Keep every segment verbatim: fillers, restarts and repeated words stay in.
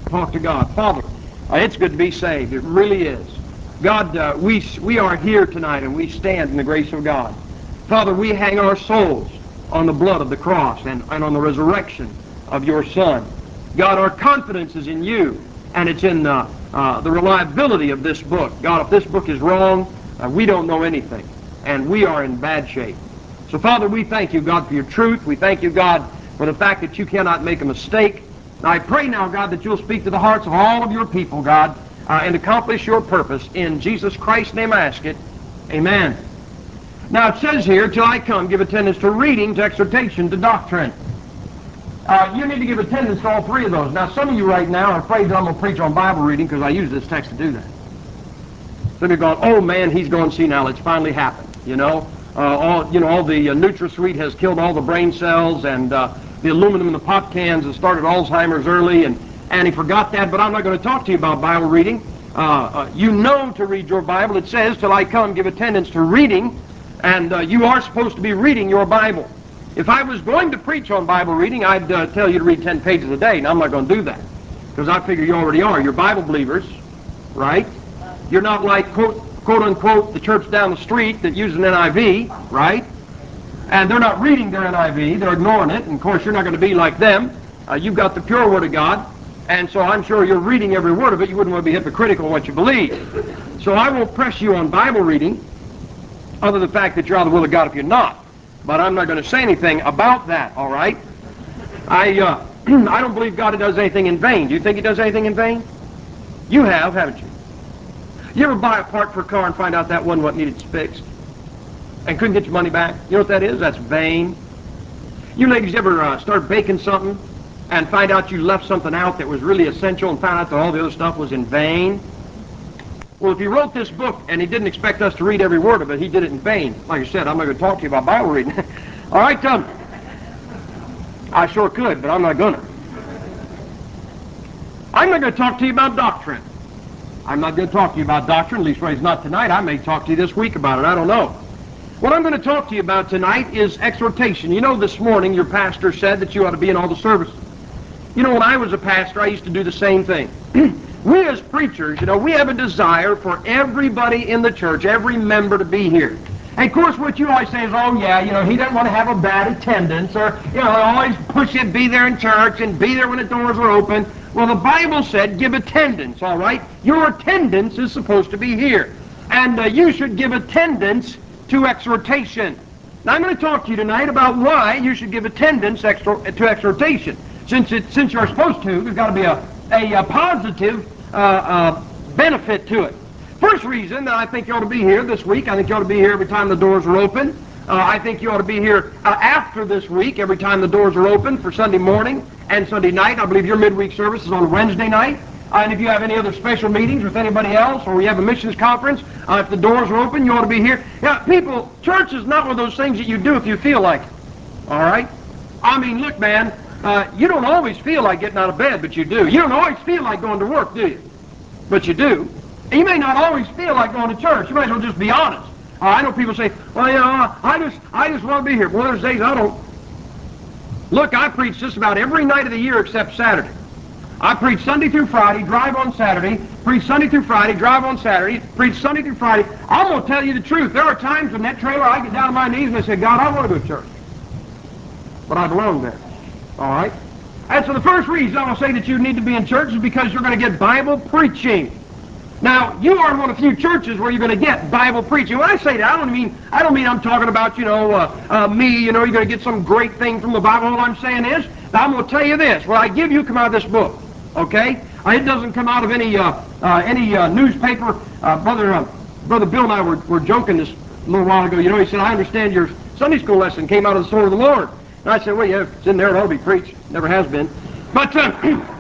Talk to God. Father, uh, it's good to be saved. It really is. God, uh, we, we are here tonight and we stand in the grace of God. Father, we hang our souls on the blood of the cross and, and on the resurrection of your Son. God, our confidence is in you, and it's in uh, uh, the reliability of this book. God, if this book is wrong, uh, we don't know anything, and we are in bad shape. So, Father, we thank you, God, for your truth. We thank you, God, for the fact that you cannot make a mistake. And I pray now, God, that you'll speak to the hearts of all of your people, God, uh, and accomplish your purpose. In Jesus Christ's name I ask it. Amen. Now, it says here, till I come, give attendance to reading, to exhortation, to doctrine. Uh, you need to give attendance to all three of those. Now, some of you right now are afraid that I'm going to preach on Bible reading because I use this text to do that. Some of you are going, oh man, he's going, see now, it's finally happened. You know, uh, all you know, all the uh, NutraSweet has killed all the brain cells, and uh, the aluminum in the pop cans has started Alzheimer's early, and, and he forgot that, but I'm not going to talk to you about Bible reading. Uh, uh, you know to read your Bible. It says, till I come, give attendance to reading, and uh, you are supposed to be reading your Bible. If I was going to preach on Bible reading, I'd uh, tell you to read ten pages a day. Now, I'm not going to do that, because I figure you already are. You're Bible believers, right? You're not like, quote, quote unquote, the church down the street that uses an N I V, right? And they're not reading their N I V. They're ignoring it. And, of course, you're not going to be like them. Uh, you've got the pure Word of God, and so I'm sure you're reading every word of it. You wouldn't want to be hypocritical in what you believe. So I won't press you on Bible reading, other than the fact that you're out of the will of God if you're not. But I'm not going to say anything about that, all right? I uh, I don't believe God does anything in vain. Do you think he does anything in vain? You have, haven't you? You ever buy a part for a car and find out that one what needed fixed and couldn't get your money back? You know what that is? That's vain. You ladies ever uh, start baking something and find out you left something out that was really essential and found out that all the other stuff was in vain? Well, if he wrote this book and he didn't expect us to read every word of it, he did it in vain. Like I said, I'm not going to talk to you about Bible reading. All right, um, I sure could, but I'm not going to. I'm not going to talk to you about doctrine. I'm not going to talk to you about doctrine, at least it's not tonight. I may talk to you this week about it. I don't know. What I'm going to talk to you about tonight is exhortation. You know, this morning your pastor said that you ought to be in all the services. You know, when I was a pastor, I used to do the same thing. We as preachers, you know, we have a desire for everybody in the church, every member to be here. And of course, what you always say is, oh yeah, you know, he doesn't want to have a bad attendance, or, you know, always push you to be there in church and be there when the doors are open. Well, the Bible said give attendance, all right? Your attendance is supposed to be here. And uh, you should give attendance to exhortation. Now, I'm going to talk to you tonight about why you should give attendance extra, to exhortation. Since it, since you're supposed to, there's got to be a, a, a positive uh, uh, benefit to it. First reason that I think you ought to be here this week, I think you ought to be here every time the doors are open. Uh, I think you ought to be here uh, after this week, every time the doors are open for Sunday morning and Sunday night. I believe your midweek service is on Wednesday night. Uh, and if you have any other special meetings with anybody else, or you have a missions conference, uh, if the doors are open, you ought to be here. Yeah, people, church is not one of those things that you do if you feel like it. All right? I mean, look, man, uh, you don't always feel like getting out of bed, but you do. You don't always feel like going to work, do you? But you do. And you may not always feel like going to church. You might as well just be honest. Uh, I know people say, well, you know, I just, I just want to be here. Well, there's days I don't. Look, I preach just about every night of the year except Saturday. I preach Sunday through Friday, drive on Saturday, preach Sunday through Friday, drive on Saturday, preach Sunday through Friday. I'm going to tell you the truth. There are times in that trailer I get down on my knees and I say, God, I want to go to church. But I belong there. All right? And so the first reason I'm going to say that you need to be in church is because you're going to get Bible preaching. Now, you are in one of the few churches where you're going to get Bible preaching. When I say that, I don't mean I don't mean I'm talking about, you know, uh, uh, me, you know, you're going to get some great thing from the Bible. All I'm saying is, I'm going to tell you this. What I give you come out of this book, okay? Uh, it doesn't come out of any uh, uh, any uh, newspaper. Uh, Brother uh, Brother Bill and I were, were joking this a little while ago. You know, he said, I understand your Sunday school lesson came out of the sword of the Lord. And I said, well, yeah, if it's in there, it ought to be preached. Never has been. But, uh,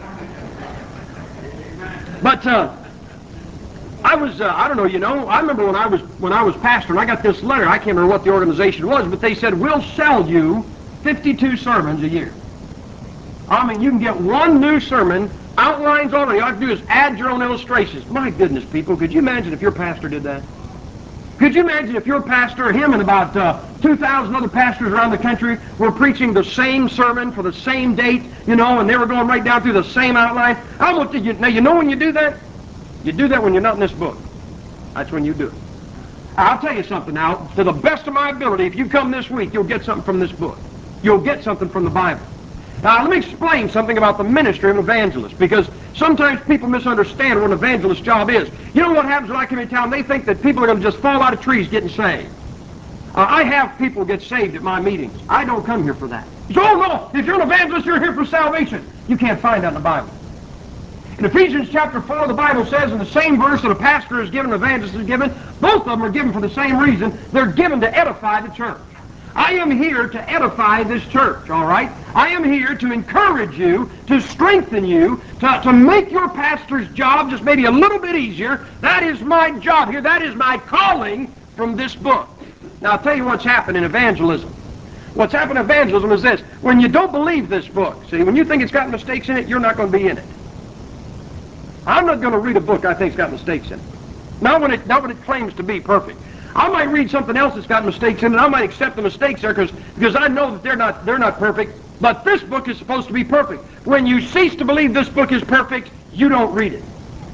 but, uh, I was, uh, I don't know, you know, I remember when I was when I was pastor, and I got this letter. I can't remember what the organization was, but they said, we'll sell you fifty-two sermons a year. I mean, you can get one new sermon, outlines already. All you have to do is add your own illustrations. My goodness, people, could you imagine if your pastor did that? Could you imagine if your pastor, him and about uh, two thousand other pastors around the country were preaching the same sermon for the same date, you know, and they were going right down through the same outline? I want to, you, now, you know when you do that? You do that when you're not in this book. That's when you do it. I'll tell you something now. To the best of my ability, if you come this week, you'll get something from this book. You'll get something from the Bible. Now, let me explain something about the ministry of an evangelist, because sometimes people misunderstand what an evangelist's job is. You know what happens when I come into town? They think that people are going to just fall out of trees getting saved. Uh, I have people get saved at my meetings. I don't come here for that. You say, oh, no, if you're an evangelist, you're here for salvation. You can't find that in the Bible. In Ephesians chapter four, the Bible says in the same verse that a pastor is given, an evangelist is given, both of them are given for the same reason. They're given to edify the church. I am here to edify this church, all right? I am here to encourage you, to strengthen you, to, to make your pastor's job just maybe a little bit easier. That is my job here. That is my calling from this book. Now, I'll tell you what's happened in evangelism. What's happened in evangelism is this. When you don't believe this book, see, when you think it's got mistakes in it, you're not going to be in it. I'm not going to read a book I think's got mistakes in it. Not when it, not when it claims to be perfect. I might read something else that's got mistakes in it. I might accept the mistakes there because because I know that they're not they're not perfect. But this book is supposed to be perfect. When you cease to believe this book is perfect, you don't read it.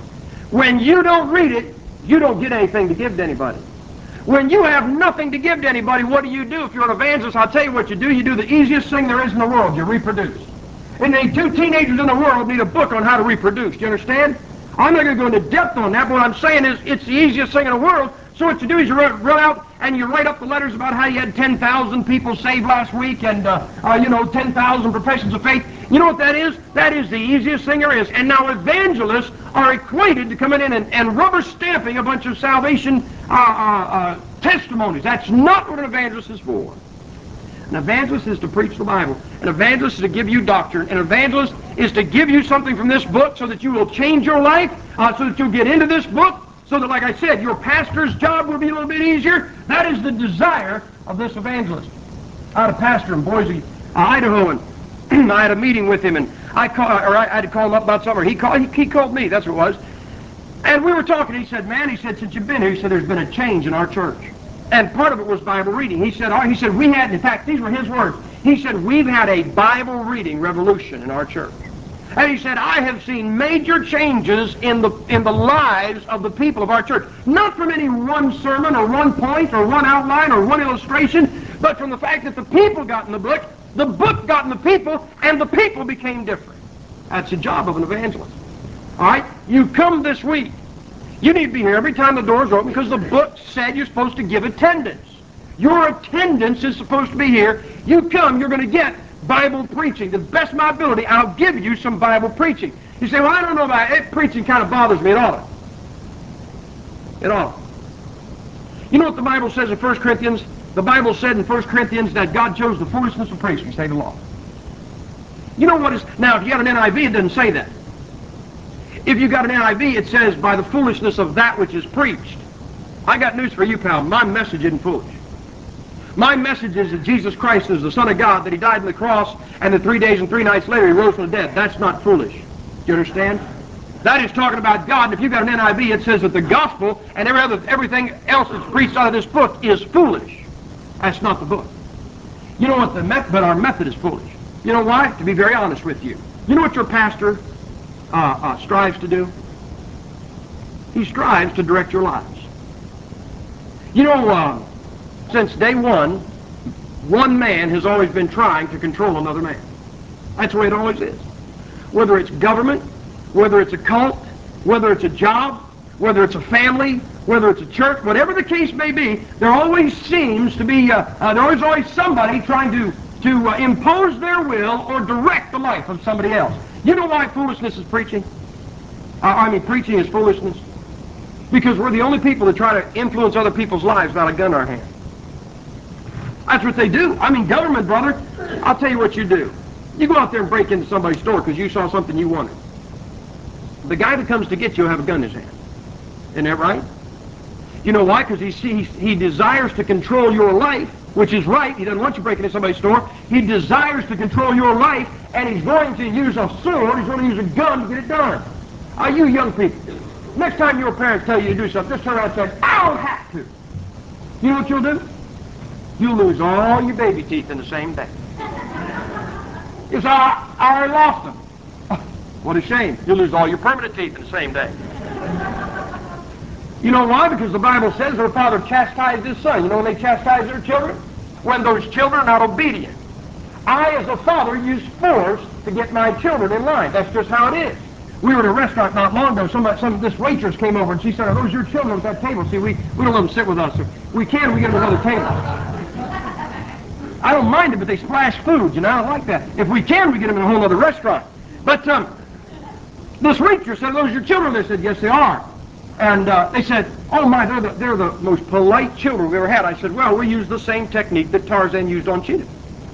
When you don't read it, you don't get anything to give to anybody. When you have nothing to give to anybody, what do you do? If you're an evangelist, I'll tell you what you do. You do the easiest thing there is in the world. You reproduce. And the two teenagers in the world need a book on how to reproduce. Do you understand? I'm not going to go into depth on that, but what I'm saying is it's the easiest thing in the world. So what you do is you run, run out and you write up the letters about how you had ten thousand people saved last week and, uh, uh, you know, ten thousand professions of faith. You know what that is? That is the easiest thing there is. And now evangelists are equated to coming in and, and rubber stamping a bunch of salvation uh, uh, uh, testimonies. That's not what an evangelist is for. An evangelist is to preach the Bible. An evangelist is to give you doctrine. An evangelist is to give you something from this book so that you will change your life, uh, so that you'll get into this book, so that, like I said, your pastor's job will be a little bit easier. That is the desire of this evangelist. I had a pastor in Boise, uh, Idaho, and I had a meeting with him, and I call, or I, I had to call him up about something. He called, he, he called me, that's what it was. And we were talking. He said, man, he said, since you've been here, he said, there's been a change in our church. And part of it was Bible reading. He said, oh, he said, we had, in fact, these were his words. He said, we've had a Bible reading revolution in our church. And he said, I have seen major changes in the in the lives of the people of our church. Not from any one sermon or one point or one outline or one illustration, but from the fact that the people got in the book, the book got in the people, and the people became different. That's the job of an evangelist. All right? You come this week. You need to be here every time the doors are open because the book said you're supposed to give attendance. Your attendance is supposed to be here. You come, you're going to get Bible preaching. To the best of my ability, I'll give you some Bible preaching. You say, well, I don't know about it. Preaching kind of bothers me. It ought to. It ought to. You know what the Bible says in First Corinthians? The Bible said in First Corinthians that God chose the foolishness of preaching to save the law. You know what is... Now, if you got an N I V, it doesn't say that. If you got an N I V, it says, by the foolishness of that which is preached. I got news for you, pal. My message isn't foolish. My message is that Jesus Christ is the Son of God, that He died on the cross, and that three days and three nights later He rose from the dead. That's not foolish. Do you understand? That is talking about God, and if you've got an N I V, it says that the gospel and every other, everything else that's preached out of this book is foolish. That's not the book. You know what the method, but our method is foolish. You know why? To be very honest with you. You know what your pastor uh, uh, strives to do? He strives to direct your lives. You know, uh, since day one, one man has always been trying to control another man. That's the way it always is. Whether it's government, whether it's a cult, whether it's a job, whether it's a family, whether it's a church, whatever the case may be, there always seems to be, uh, uh, there is always somebody trying to, to uh, impose their will or direct the life of somebody else. You know why foolishness is preaching? Uh, I mean, preaching is foolishness. Because we're the only people that try to influence other people's lives without a gun in our hand. That's what they do. I mean, government, brother, I'll tell you what you do. You go out there and break into somebody's store because you saw something you wanted. The guy that comes to get you will have a gun in his hand. Isn't that right? You know why? Because he sees, he desires to control your life, which is right. He doesn't want you breaking into somebody's store. He desires to control your life, and he's going to use a sword. He's going to use a gun to get it done. Are you young people? Next time your parents tell you to do something, just turn around and say, I don't have to. You know what you'll do? You'll lose all your baby teeth in the same day. You say, I, I already lost them. What a shame. You'll lose all your permanent teeth in the same day. You know why? Because the Bible says their father chastised his son. You know when they chastise their children? When those children are not obedient. I, as a father, use force to get my children in line. That's just how it is. We were at a restaurant not long ago. Somebody, some this waitress came over and she said, "Are those your children at that table? See, we, we don't let them sit with us. If we can, we get them another table." I don't mind it, but they splash food, you know. I don't like that. If we can, we get them in a whole other restaurant. But um, this waitress said, "Are those your children?" They said, "Yes, they are." And uh, they said, "Oh my, they're the, they're the most polite children we've ever had." I said, "Well, we use the same technique that Tarzan used on cheetahs.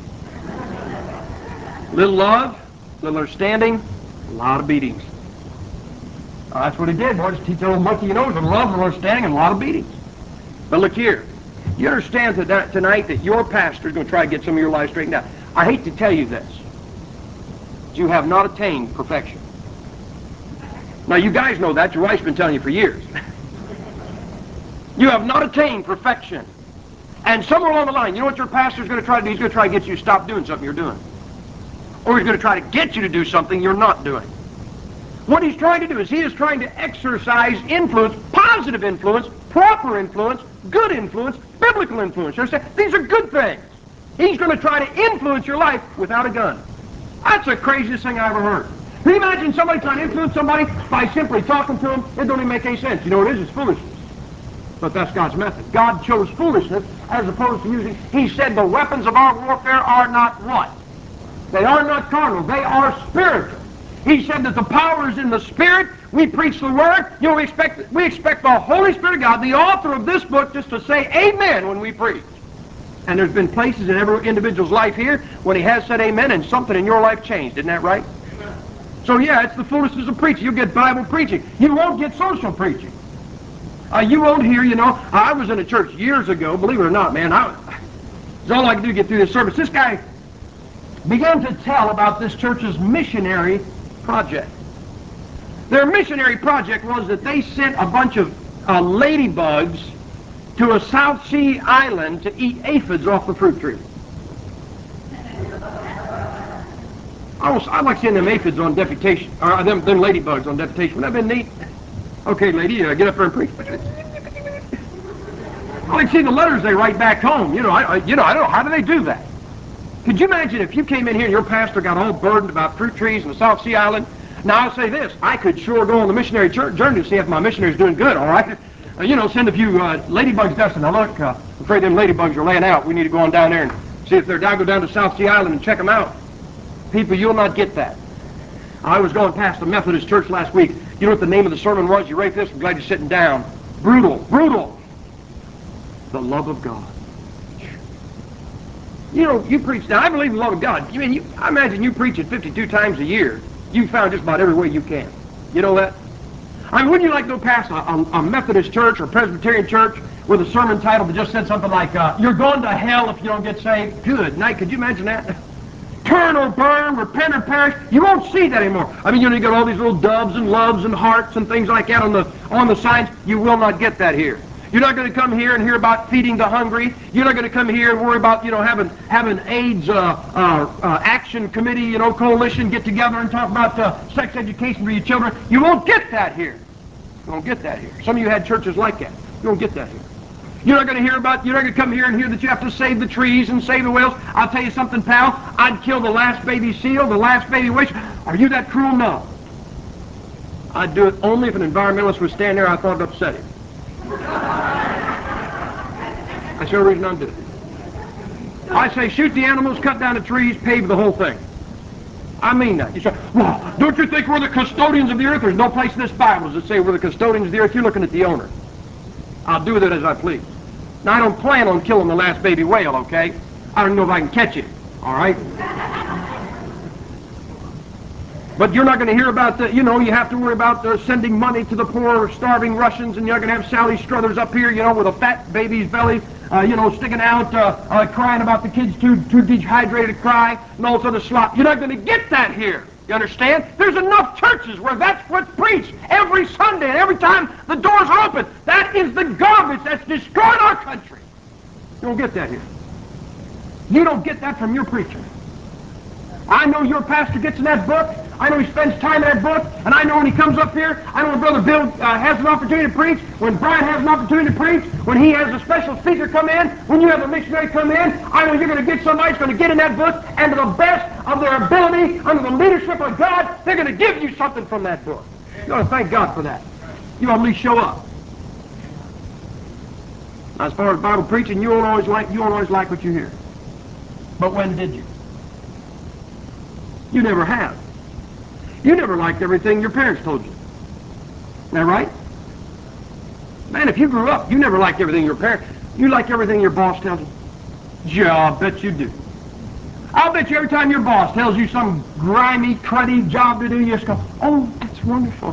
Little love, little understanding, a lot of beatings." Uh, that's what he did, boy. Just teach that little monkey, you know, with love, little understanding, and a lot of beatings. But look here. You understand that tonight that your pastor is going to try to get some of your life straightened out. I hate to tell you this. You have not attained perfection. Now, you guys know that. Your wife's been telling you for years. You have not attained perfection. And somewhere along the line, you know what your pastor's going to try to do? He's going to try to get you to stop doing something you're doing. Or he's going to try to get you to do something you're not doing. What he's trying to do is he is trying to exercise influence, positive influence, proper influence, good influence, biblical influence. You understand? These are good things. He's going to try to influence your life without a gun. That's the craziest thing I ever heard. Can you imagine somebody trying to influence somebody by simply talking to them? It don't even make any sense. You know what it is? It's foolishness. But that's God's method. God chose foolishness as opposed to using... He said the weapons of our warfare are not what? They are not carnal. They are spiritual. He said that the power is in the Spirit. We preach the Word. You know, we expect, we expect the Holy Spirit of God, the author of this book, just to say amen when we preach. And there's been places in every individual's life here when he has said amen and something in your life changed. Isn't that right? Amen. So yeah, it's the foolishness of preaching. You'll get Bible preaching. You won't get social preaching. Uh, you won't hear, you know, I was in a church years ago, believe it or not, man, I, it's all I could do to get through this service. This guy began to tell about this church's missionary project. Their missionary project was that they sent a bunch of uh, ladybugs to a South Sea island to eat aphids off the fruit tree. I was, I'd like seeing them aphids on deputation, or them, them ladybugs on deputation. Wouldn't that have been neat? Okay, lady, uh, get up there and preach. I like to see the letters they write back home. You know, I, I, you know, I don't know, how do they do that? Could you imagine if you came in here and your pastor got all burdened about fruit trees in the South Sea Island? Now, I'll say this. I could sure go on the missionary church journey to see if my missionary's doing good, all right? Uh, you know, send a few uh, ladybugs dusting. Now, look, uh, I'm afraid them ladybugs are laying out. We need to go on down there and see if they're down. Go down to South Sea Island and check them out. People, you'll not get that. I was going past the Methodist church last week. You know what the name of the sermon was? You rate this? I'm glad you're sitting down. Brutal. Brutal. The love of God. You know, you preach, now I believe in the love of God. You mean, you, I imagine you preach it fifty-two times a year. You found just about every way you can. You know that? I mean, wouldn't you like to go past a, a, a Methodist church or Presbyterian church with a sermon title that just said something like, uh, "You're going to hell if you don't get saved"? Good night. Could you imagine that? Turn or burn, repent or perish. You won't see that anymore. I mean, you know, you got all these little doves and loves and hearts and things like that on the on the signs. You will not get that here. You're not going to come here and hear about feeding the hungry. You're not going to come here and worry about, you know, having having AIDS uh, uh, uh, action committee, you know, coalition get together and talk about uh, sex education for your children. You won't get that here. You won't get that here. Some of you had churches like that. You won't get that here. You're not going to hear about, you're not going to come here and hear that you have to save the trees and save the whales. I'll tell you something, pal. I'd kill the last baby seal, the last baby witch. Are you that cruel? No. I'd do it only if an environmentalist would stand there I thought it upset him. That's the only reason I'm doing it. I say shoot the animals, cut down the trees, pave the whole thing. I mean that. You say, well, don't you think we're the custodians of the earth? There's no place in this Bible that say we're the custodians of the earth. You're looking at the owner. I'll do with it as I please. Now, I don't plan on killing the last baby whale, okay? I don't know if I can catch it, all right? But you're not going to hear about the, you know, you have to worry about uh, sending money to the poor, starving Russians, and you're going to have Sally Struthers up here, you know, with a fat baby's belly, uh, you know, sticking out, uh, uh, crying about the kids too, too dehydrated to cry, and all this other slop. You're not going to get that here. You understand? There's enough churches where that's what's preached every Sunday, and every time the doors are open. That is the garbage that's destroyed our country. You don't get that here. You don't get that from your preacher. I know your pastor gets in that book. I know he spends time in that book. And I know when he comes up here, I know when Brother Bill uh, has an opportunity to preach, when Brian has an opportunity to preach, when he has a special speaker come in, when you have a missionary come in, I know you're going to get somebody who's going to get in that book, and to the best of their ability, under the leadership of God, they're going to give you something from that book. You ought to thank God for that. You ought to at least show up. As far as Bible preaching, you won't always like you won't always like what you hear. But when did you? You never have. You never liked everything your parents told you. Isn't that right? Man, if you grew up, you never liked everything your parents... You like everything your boss tells you? Yeah, I'll bet you do. I'll bet you every time your boss tells you some grimy, cruddy job to do, you just go, oh, that's wonderful.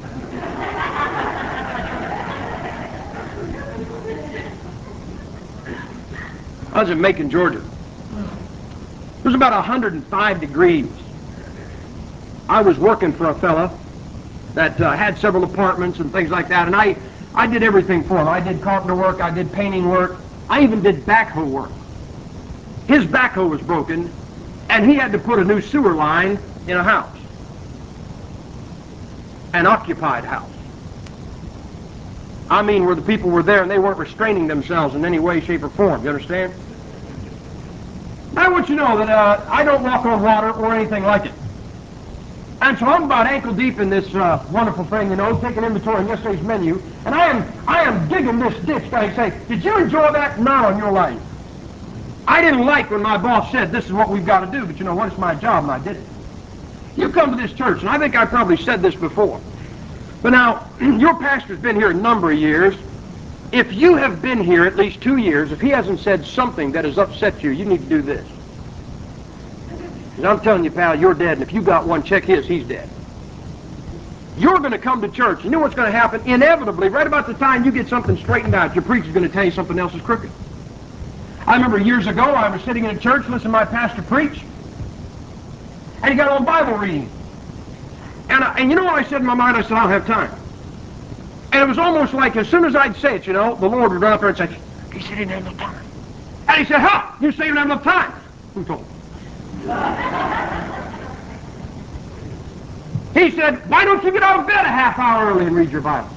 I was in Macon, Georgia. It was about one hundred five degrees. I was working for a fella that uh, had several apartments and things like that, and I, I did everything for him. I did carpenter work, I did painting work, I even did backhoe work. His backhoe was broken, and he had to put a new sewer line in a house, an occupied house. I mean, where the people were there and they weren't restraining themselves in any way, shape, or form. You understand? I want you to know that uh, I don't walk on water or anything like it. And so I'm about ankle deep in this uh, wonderful thing, you know, taking inventory on yesterday's menu, and I am I am digging this ditch. I say, did you enjoy that? Not on your life. I didn't like when my boss said, this is what we've got to do, but you know what? It's my job, and I did it. You come to this church, and I think I probably said this before, but now, your pastor's been here a number of years. If you have been here at least two years, if he hasn't said something that has upset you, you need to do this. Because I'm telling you, pal, you're dead, and if you got one, check his, he's dead. You're going to come to church. You know what's going to happen? Inevitably, right about the time you get something straightened out, your preacher's going to tell you something else is crooked. I remember years ago, I was sitting in a church listening to my pastor preach, and he got on Bible reading. And, I, and you know what I said in my mind? I said, I don't have time. And it was almost like as soon as I'd say it, you know, the Lord would run up there and say, he said he didn't have enough time. And he said, huh, you say you don't have enough time. Who told you? He said, why don't you get out of bed a half hour early and read your Bible?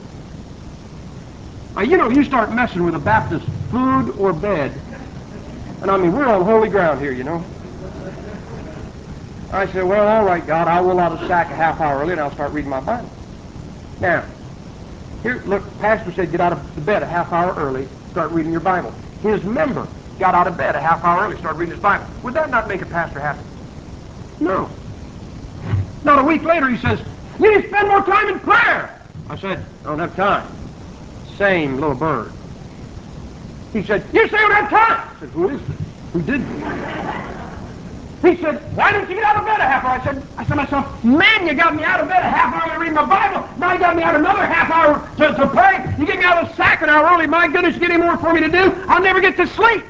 Now, you know, you start messing with a Baptist food or bed, and I mean, we're on holy ground here, you know. I said, well, all right, God, I will out of sack a half hour early, and I'll start reading my Bible. Now, here, look, the pastor said get out of the bed a half hour early, start reading your Bible. His member got out of bed a half hour early, started reading his Bible. Would that not make a pastor happy? No. Not a week later, he says, you need to spend more time in prayer. I said, I don't have time. Same little bird. He said, you say you don't have time. I said, who is this? Who did this? He said, why didn't you get out of bed a half hour? I said, I said to myself, man, you got me out of bed a half hour to read my Bible. Now you got me out another half hour to, to pray. You get me out of the sack an hour early. My goodness, you get any more for me to do? I'll never get to sleep.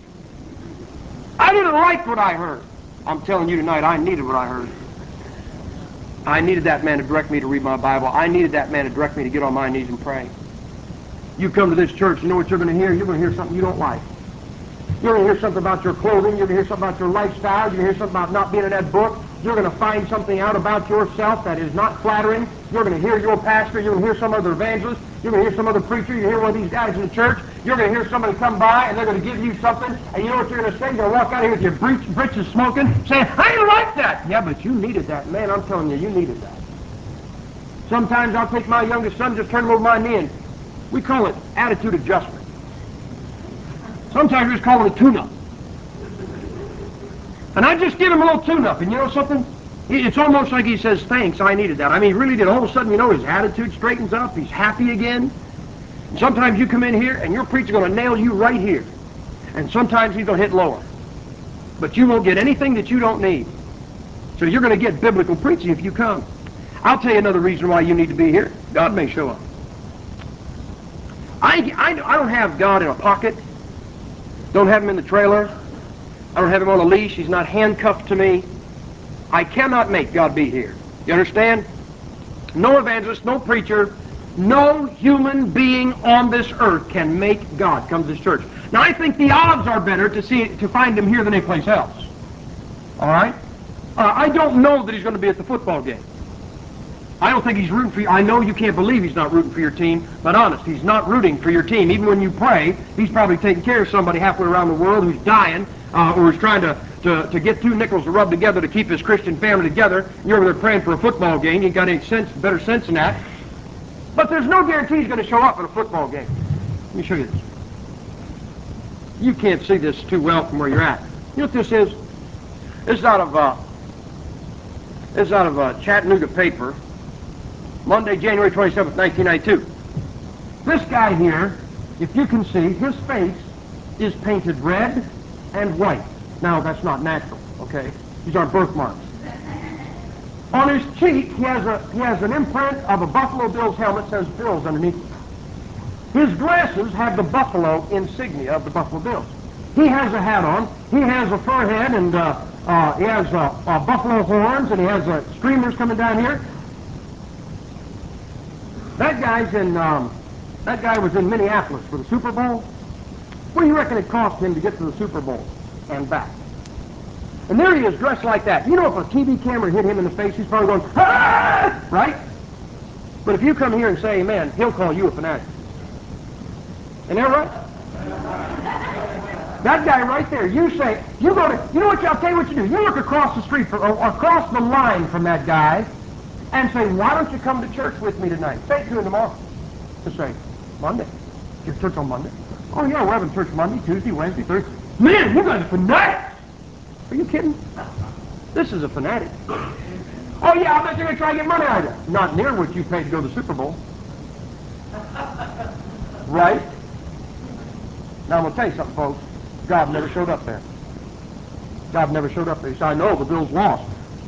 I didn't like what I heard. I'm telling you tonight, I needed what I heard. I needed that man to direct me to read my Bible. I needed that man to direct me to get on my knees and pray. You come to this church, you know what you're going to hear? You're going to hear something you don't like. You're going to hear something about your clothing. You're going to hear something about your lifestyle. You're going to hear something about not being in that book. You're going to find something out about yourself that is not flattering. You're going to hear your pastor. You're going to hear some other evangelist. You're going to hear some other preacher. You hear one of these guys in the church. You're going to hear somebody come by, and they're going to give you something. And you know what you're going to say? You're going to walk out here with your breech, britches smoking, saying, I didn't like that. Yeah, but you needed that. Man, I'm telling you, you needed that. Sometimes I'll take my youngest son, just turn him over my knee, and we call it attitude adjustment. Sometimes we just call it a tune-up. And I just give him a little tune-up, and you know something? It's almost like he says, thanks, I needed that. I mean, he really did. All of a sudden, you know, his attitude straightens up. He's happy again. And sometimes you come in here, and your preacher's going to nail you right here. And sometimes he's going to hit lower. But you won't get anything that you don't need. So you're going to get biblical preaching if you come. I'll tell you another reason why you need to be here. God may show up. I, I, I don't have God in a pocket. Don't have him in the trailer. I don't have him on a leash. He's not handcuffed to me. I cannot make God be here. You understand? No evangelist, no preacher, no human being on this earth can make God come to this church. Now, I think the odds are better to see to find him here than anyplace else. All right? Uh, I don't know that he's going to be at the football game. I don't think he's rooting for you. I know you can't believe he's not rooting for your team, but honest, he's not rooting for your team. Even when you pray, he's probably taking care of somebody halfway around the world who's dying, uh, or is trying to, to, to get two nickels to rub together to keep his Christian family together. You're over there praying for a football game. You ain't got any sense, better sense than that. But there's no guarantee he's going to show up at a football game. Let me show you this. You can't see this too well from where you're at. You know what this is? This is out of, uh, this is out of uh, Chattanooga paper. Monday, January twenty-seventh, nineteen ninety-two. This guy here, if you can see, his face is painted red and white. Now, that's not natural, okay? These aren't birthmarks. On his cheek, he has a he has an imprint of a Buffalo Bills helmet that says Bills underneath it. His glasses have the buffalo insignia of the Buffalo Bills. He has a hat on. He has a fur head, and uh, uh, he has uh, uh, buffalo horns, and he has uh, streamers coming down here. That guy's in, um, that guy was in Minneapolis for the Super Bowl. What do you reckon it cost him to get to the Super Bowl and back? And there he is, dressed like that. You know, if a T V camera hit him in the face, he's probably going, ah! Right? But if you come here and say amen, he'll call you a fanatic. Isn't that right? That guy right there, you say, you go to, you know what, I'll tell you what you do. You look across the street, or across the line from that guy, and say, why don't you come to church with me tonight? Say it to him tomorrow. Just say, Monday. You have church on Monday? Oh, yeah, we're having church Monday, Tuesday, Wednesday, Thursday. Man, you guys are fanatics! Are you kidding? This is a fanatic. Oh, yeah, I bet you're going to try to get money out of it. Not near what you paid to go to the Super Bowl. Right? Now, I'm going to tell you something, folks. God never showed up there. God never showed up there. He said, I know, the Bills lost.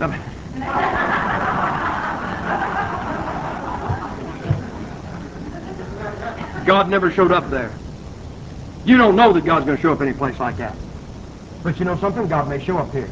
God never showed up there. You don't know that God's going to show up any place like that. But you know something? God may show up here.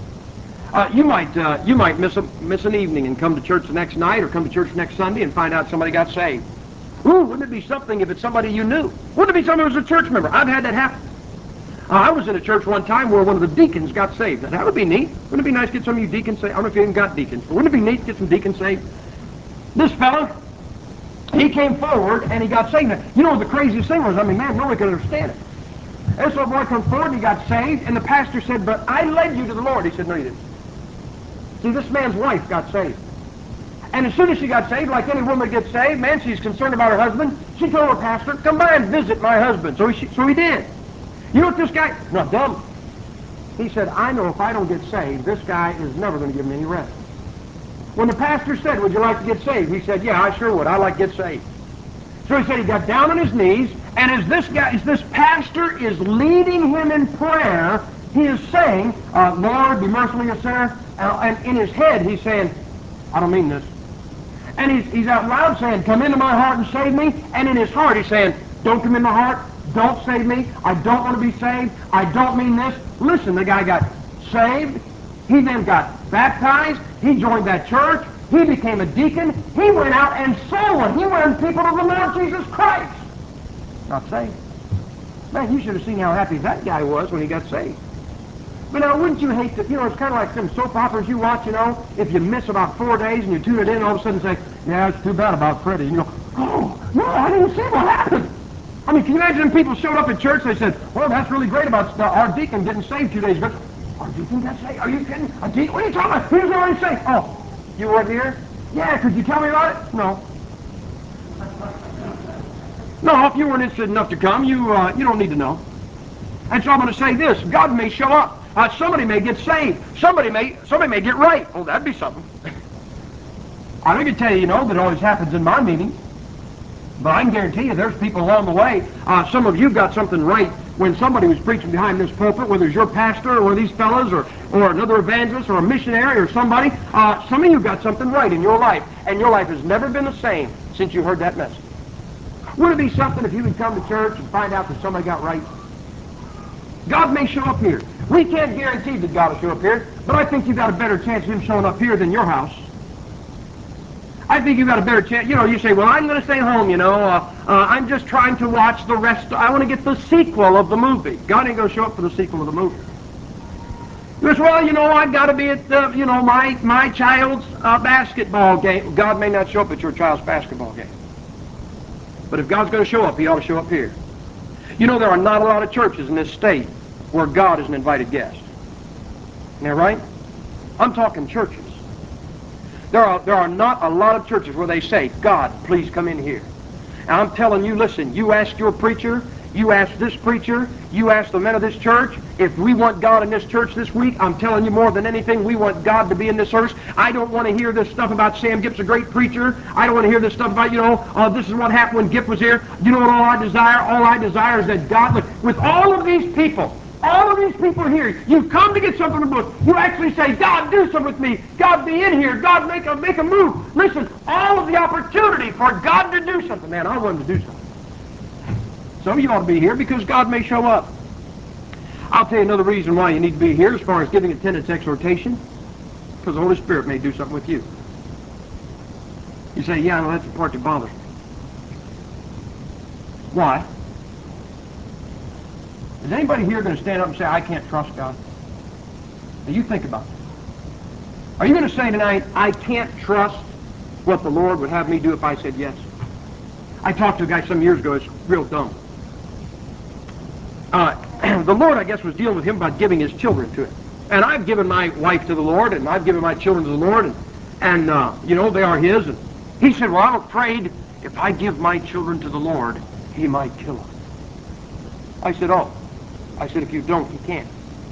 Uh, you might uh, you might miss a, miss an evening and come to church the next night, or come to church next Sunday and find out somebody got saved. Ooh, wouldn't it be something if it's somebody you knew? Wouldn't it be somebody who was a church member? I've had that happen. Uh, I was in a church one time where one of the deacons got saved. Now, that would be neat. Wouldn't it be nice to get some of you deacons saved? I don't know if you even got deacons, but wouldn't it be neat to get some deacons saved? This fella, he came forward and he got saved. Now, you know, the craziest thing was, I mean, man, nobody could understand it. This little boy comes forward and he got saved, and the pastor said, but I led you to the Lord. He said, no, you didn't. See, this man's wife got saved. And as soon as she got saved, like any woman gets saved, man, she's concerned about her husband. She told her pastor, come by and visit my husband. So he, so he did. You know what this guy, not dumb. He said, I know if I don't get saved, this guy is never going to give me any rest. When the pastor said, would you like to get saved? He said, yeah, I sure would. I'd like to get saved. So he said he got down on his knees, and as this guy, as this pastor is leading him in prayer, he is saying, uh, Lord, be merciful to your sinner. Uh, and in his head, he's saying, I don't mean this. And he's, he's out loud saying, come into my heart and save me. And in his heart, he's saying, don't come in my heart. Don't save me. I don't want to be saved. I don't mean this. Listen, the guy got saved. He then got baptized. He joined that church. He became a deacon. He went out and sold. He went people to the Lord Jesus Christ. Not saved. Man, you should have seen how happy that guy was when he got saved. But now, wouldn't you hate to, you know, it's kind of like some soap operas you watch, you know, if you miss about four days and you tune it in, all of a sudden say, yeah, it's too bad about Freddie. And you go, oh, no, I didn't see what happened. I mean, can you imagine people showed up at church, they said, well, that's really great about uh, our deacon getting saved two days ago. Our deacon got saved? Are you kidding? A deacon? What are you talking about? He was already saved. Oh, you weren't here? Yeah, could you tell me about it? No. No, if you weren't interested enough to come, you uh, you don't need to know. And so I'm going to say this, God may show up. Uh, somebody may get saved. Somebody may somebody may get right. Oh, that'd be something. I can tell you, you know, that always happens in my meetings. But I can guarantee you there's people along the way. Uh, some of you got something right when somebody was preaching behind this pulpit, whether it's your pastor or one of these fellas or, or another evangelist or a missionary or somebody. Uh, some of you got something right in your life, and your life has never been the same since you heard that message. Would it be something if you would come to church and find out that somebody got right? God may show up here. We can't guarantee that God will show up here, but I think you've got a better chance of him showing up here than your house. I think you've got a better chance. You know, you say, well, I'm going to stay home, you know. Uh, uh, I'm just trying to watch the rest. I want to get the sequel of the movie. God ain't going to show up for the sequel of the movie. You say, well, you know, I've got to be at, the, you know, my, my child's uh, basketball game. God may not show up at your child's basketball game. But if God's going to show up, He ought to show up here. You know, there are not a lot of churches in this state where God is an invited guest. Isn't that right? I'm talking churches. There are, there are not a lot of churches where they say, God, please come in here. And I'm telling you, listen, you ask your preacher, you ask this preacher, you ask the men of this church, if we want God in this church this week, I'm telling you more than anything, we want God to be in this service. I don't want to hear this stuff about Sam Gipp's a great preacher. I don't want to hear this stuff about, you know, uh, this is what happened when Gipp was here. You know what all I desire? All I desire is that God, look, with all of these people, all of these people here, you come to get something in the book. You actually say, God, do something with me. God, be in here. God, make a, make a move. Listen, all of the opportunity for God to do something. Man, I want him to do something. Some of you ought to be here because God may show up. I'll tell you another reason why you need to be here as far as giving attendance exhortation. Because the Holy Spirit may do something with you. You say, yeah, well, that's the part that bothers me. Why? Is anybody here going to stand up and say, I can't trust God? Now you think about this. Are you going to say tonight, I can't trust what the Lord would have me do if I said yes? I talked to a guy some years ago, it's real dumb. Uh, the Lord, I guess, was dealing with him about giving his children to him. And I've given my wife to the Lord, and I've given my children to the Lord, and, and uh, you know, they are his. And he said, well, I'm afraid if I give my children to the Lord, he might kill them. I said, oh. I said, if you don't, he can't.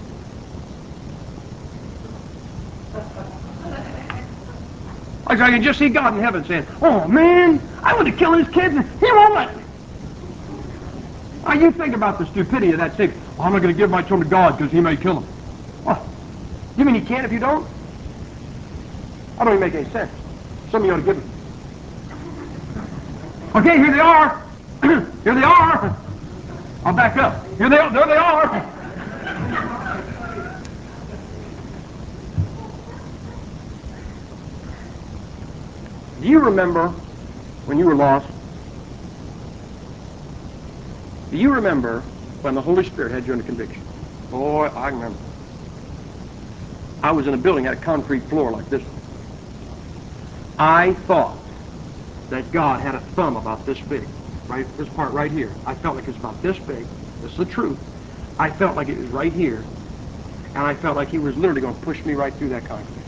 I said, I can just see God in heaven saying, oh, man, I want to kill his kids, and he won't let me. Now, you think about the stupidity of that statement. Well, I'm not going to give my children to God because he may kill them. Well, you mean he can't if you don't? That don't even make any sense. Some of you ought to give them. Okay, here they are. Here they are. I'll back up. Here they are. There they are. Do you remember when you were lost? Do you remember when the Holy Spirit had you under conviction? Boy, I remember. I was in a building that had a concrete floor like this one. I thought that God had a thumb about this big. Right, this part right here. I felt like it was about this big. This is the truth. I felt like it was right here. And I felt like he was literally going to push me right through that concrete.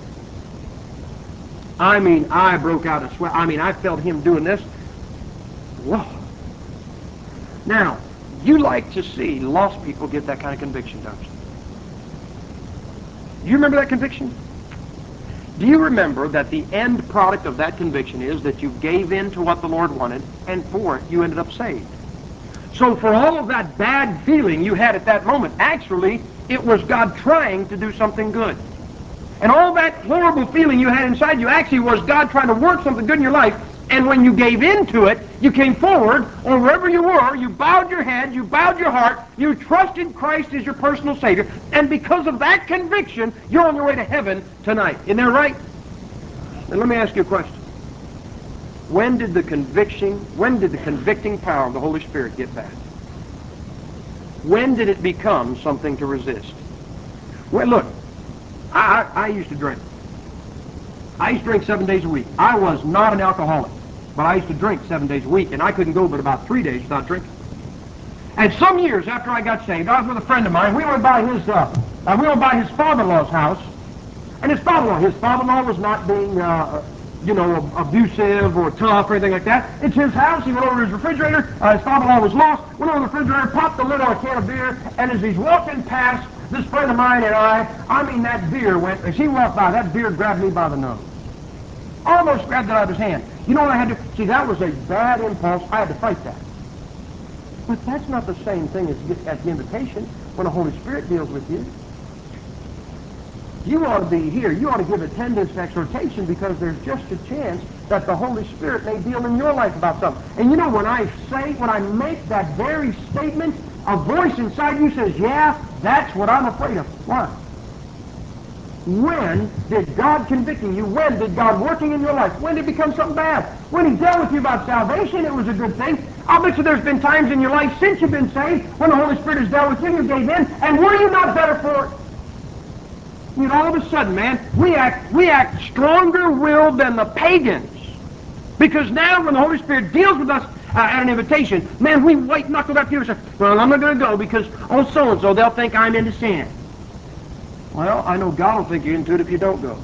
I mean, I broke out in sweat. I mean, I felt him doing this. Whoa. Now, you like to see lost people get that kind of conviction, don't you? Do you remember that conviction? Do you remember that the end product of that conviction is that you gave in to what the Lord wanted, and for it you ended up saved? So for all of that bad feeling you had at that moment, actually, it was God trying to do something good. And all that horrible feeling you had inside you actually was God trying to work something good in your life. And when you gave into it, you came forward, or wherever you were, you bowed your head, you bowed your heart, you trusted Christ as your personal Savior, and because of that conviction, you're on your way to heaven tonight. Isn't that right? Now let me ask you a question. When did the conviction, when did the convicting power of the Holy Spirit get bad? When did it become something to resist? Well, look, I, I, I used to drink. I used to drink seven days a week. I was not an alcoholic, but I used to drink seven days a week, and I couldn't go but about three days without drinking. And some years after I got saved, I was with a friend of mine. We went by his, uh, uh, we went by his father-in-law's house, and his father-in-law, his father-in-law was not being, uh, you know, abusive or tough or anything like that. It's his house. He went over to his refrigerator. Uh, his father-in-law was lost. Went over to the refrigerator, popped the lid on a can of beer, and as he's walking past, this friend of mine and I, I mean, that beer went, as he walked by, that beer grabbed me by the nose. Almost grabbed it out of his hand. You know what I had to, see, that was a bad impulse. I had to fight that. But that's not the same thing as, as the invitation when the Holy Spirit deals with you. You ought to be here. You ought to give attendance and exhortation because there's just a chance that the Holy Spirit may deal in your life about something. And you know, when I say, when I make that very statement, a voice inside you says, yeah, that's what I'm afraid of. Why? When did God convicting you? When did God working in your life? When did it become something bad? When He dealt with you about salvation, it was a good thing. I'll bet you there's been times in your life since you've been saved when the Holy Spirit has dealt with you, you gave in, and were you not better for it? You know, all of a sudden, man, we act we act stronger-willed than the pagans. Because now when the Holy Spirit deals with us uh, at an invitation, man, we white-knuckled up here and say, well, I'm not going to go because, oh, so-and-so, they'll think I'm into sin. Well, I know God will think you're into it if you don't go.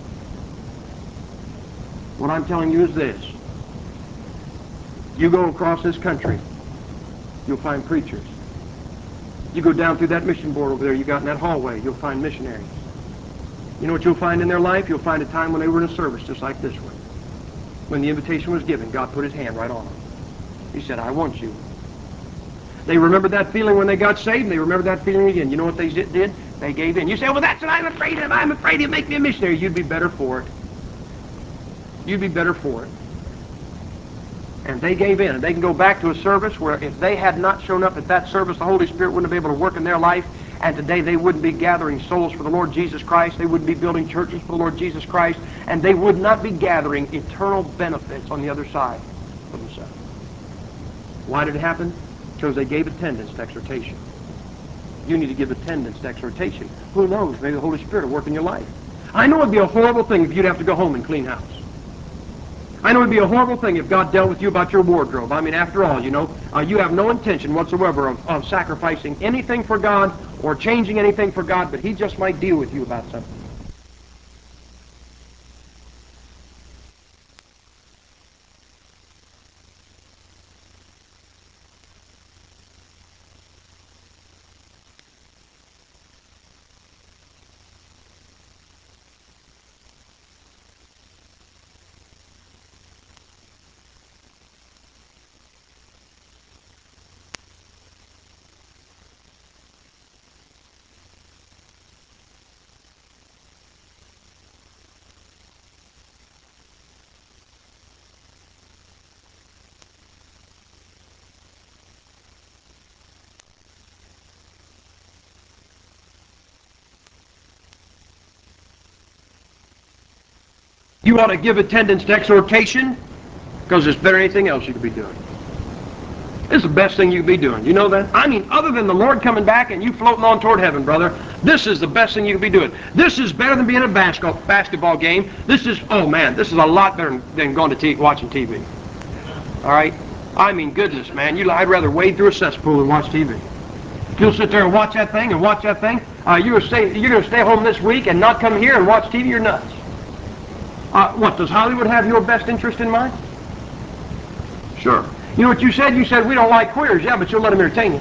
What I'm telling you is this. You go across this country, you'll find preachers. You go down through that mission board over there you got in that hallway, you'll find missionaries. You know what you'll find in their life? You'll find a time when they were in a service just like this one. When the invitation was given, God put His hand right on them. He said, I want you. They remembered that feeling when they got saved, and they remembered that feeling again. You know what they did? They gave in. You say, well, that's what I'm afraid of. I'm afraid He'll make me a missionary. You'd be better for it. You'd be better for it. And they gave in. And they can go back to a service where if they had not shown up at that service, the Holy Spirit wouldn't have been able to work in their life. And today they wouldn't be gathering souls for the Lord Jesus Christ. They wouldn't be building churches for the Lord Jesus Christ. And they would not be gathering eternal benefits on the other side for themselves. Why did it happen? Because they gave attendance to exhortation. You need to give attendance to exhortation. Who knows? Maybe the Holy Spirit will work in your life. I know it would be a horrible thing if you'd have to go home and clean house. I know it would be a horrible thing if God dealt with you about your wardrobe. I mean, after all, you know, uh, you have no intention whatsoever of, of sacrificing anything for God or changing anything for God, but He just might deal with you about something. You ought to give attendance to exhortation because it's better than anything else you could be doing. It's the best thing you could be doing. You know that? I mean, other than the Lord coming back and you floating on toward heaven, brother, this is the best thing you could be doing. This is better than being at a basketball basketball game. This is, oh man, this is a lot better than going to t- watching T V. All right? I mean, goodness, man, you, I'd rather wade through a cesspool than watch T V. If you'll sit there and watch that thing and watch that thing, uh, you're going to stay home this week and not come here and watch T V, you're nuts. Uh, what, does Hollywood have your best interest in mind? Sure. You know what you said? You said, we don't like queers. Yeah, but you'll let them entertain you.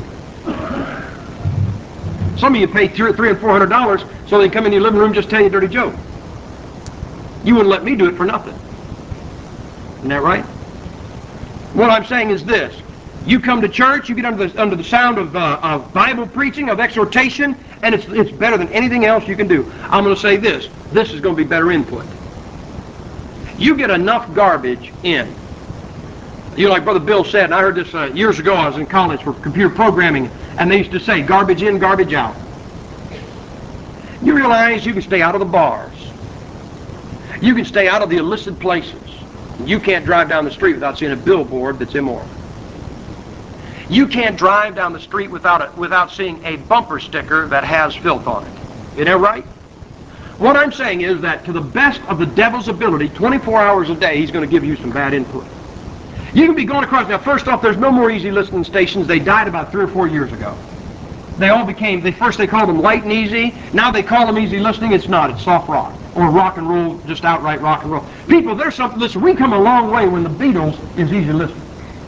Some of you pay three, three and four hundred dollars so they come in your living room and just tell you a dirty joke. You wouldn't let me do it for nothing. Isn't that right? What I'm saying is this. You come to church, you get under the, under the sound of, uh, of Bible preaching, of exhortation, and it's, it's better than anything else you can do. I'm going to say this. This is going to be better input. You get enough garbage in. You know, like Brother Bill said, and I heard this uh, years ago, I was in college for computer programming, and they used to say, garbage in, garbage out. You realize you can stay out of the bars. You can stay out of the illicit places. You can't drive down the street without seeing a billboard that's immoral. You can't drive down the street without, a, without seeing a bumper sticker that has filth on it. Isn't that right? What I'm saying is that to the best of the devil's ability, twenty-four hours a day, he's going to give you some bad input. You can be going across. Now, first off, there's no more easy listening stations. They died about three or four years ago. They all became, they first they called them light and easy. Now they call them easy listening. It's not. It's soft rock. Or rock and roll, just outright rock and roll. People, there's something, listen, we come a long way when the Beatles is easy listening.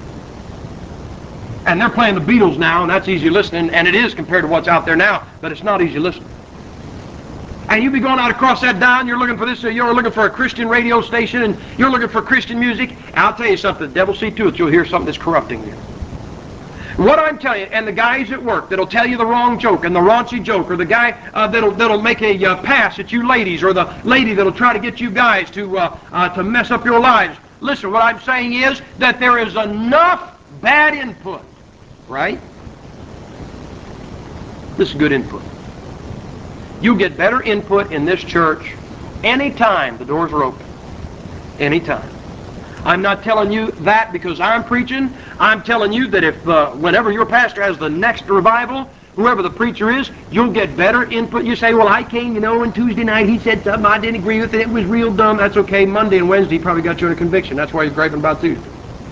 And they're playing the Beatles now, and that's easy listening, and it is compared to what's out there now, but it's not easy listening. And you be going out across that down, you're looking for this, you're looking for a Christian radio station, and you're looking for Christian music. And I'll tell you something, the devil see to it, you'll hear something that's corrupting you. What I'm telling you, and the guys at work that'll tell you the wrong joke, and the raunchy joke, or the guy uh, that'll that'll make a uh, pass at you ladies, or the lady that'll try to get you guys to uh, uh, to mess up your lives. Listen, what I'm saying is that there is enough bad input, right? This is good input. You get better input in this church anytime the doors are open. Anytime. I'm not telling you that because I'm preaching. I'm telling you that if uh, whenever your pastor has the next revival, whoever the preacher is, you'll get better input. You say, well, I came, you know, on Tuesday night, he said something, I didn't agree with it, it was real dumb. That's okay. Monday and Wednesday, he probably got you in a conviction. That's why you're griping about Tuesday.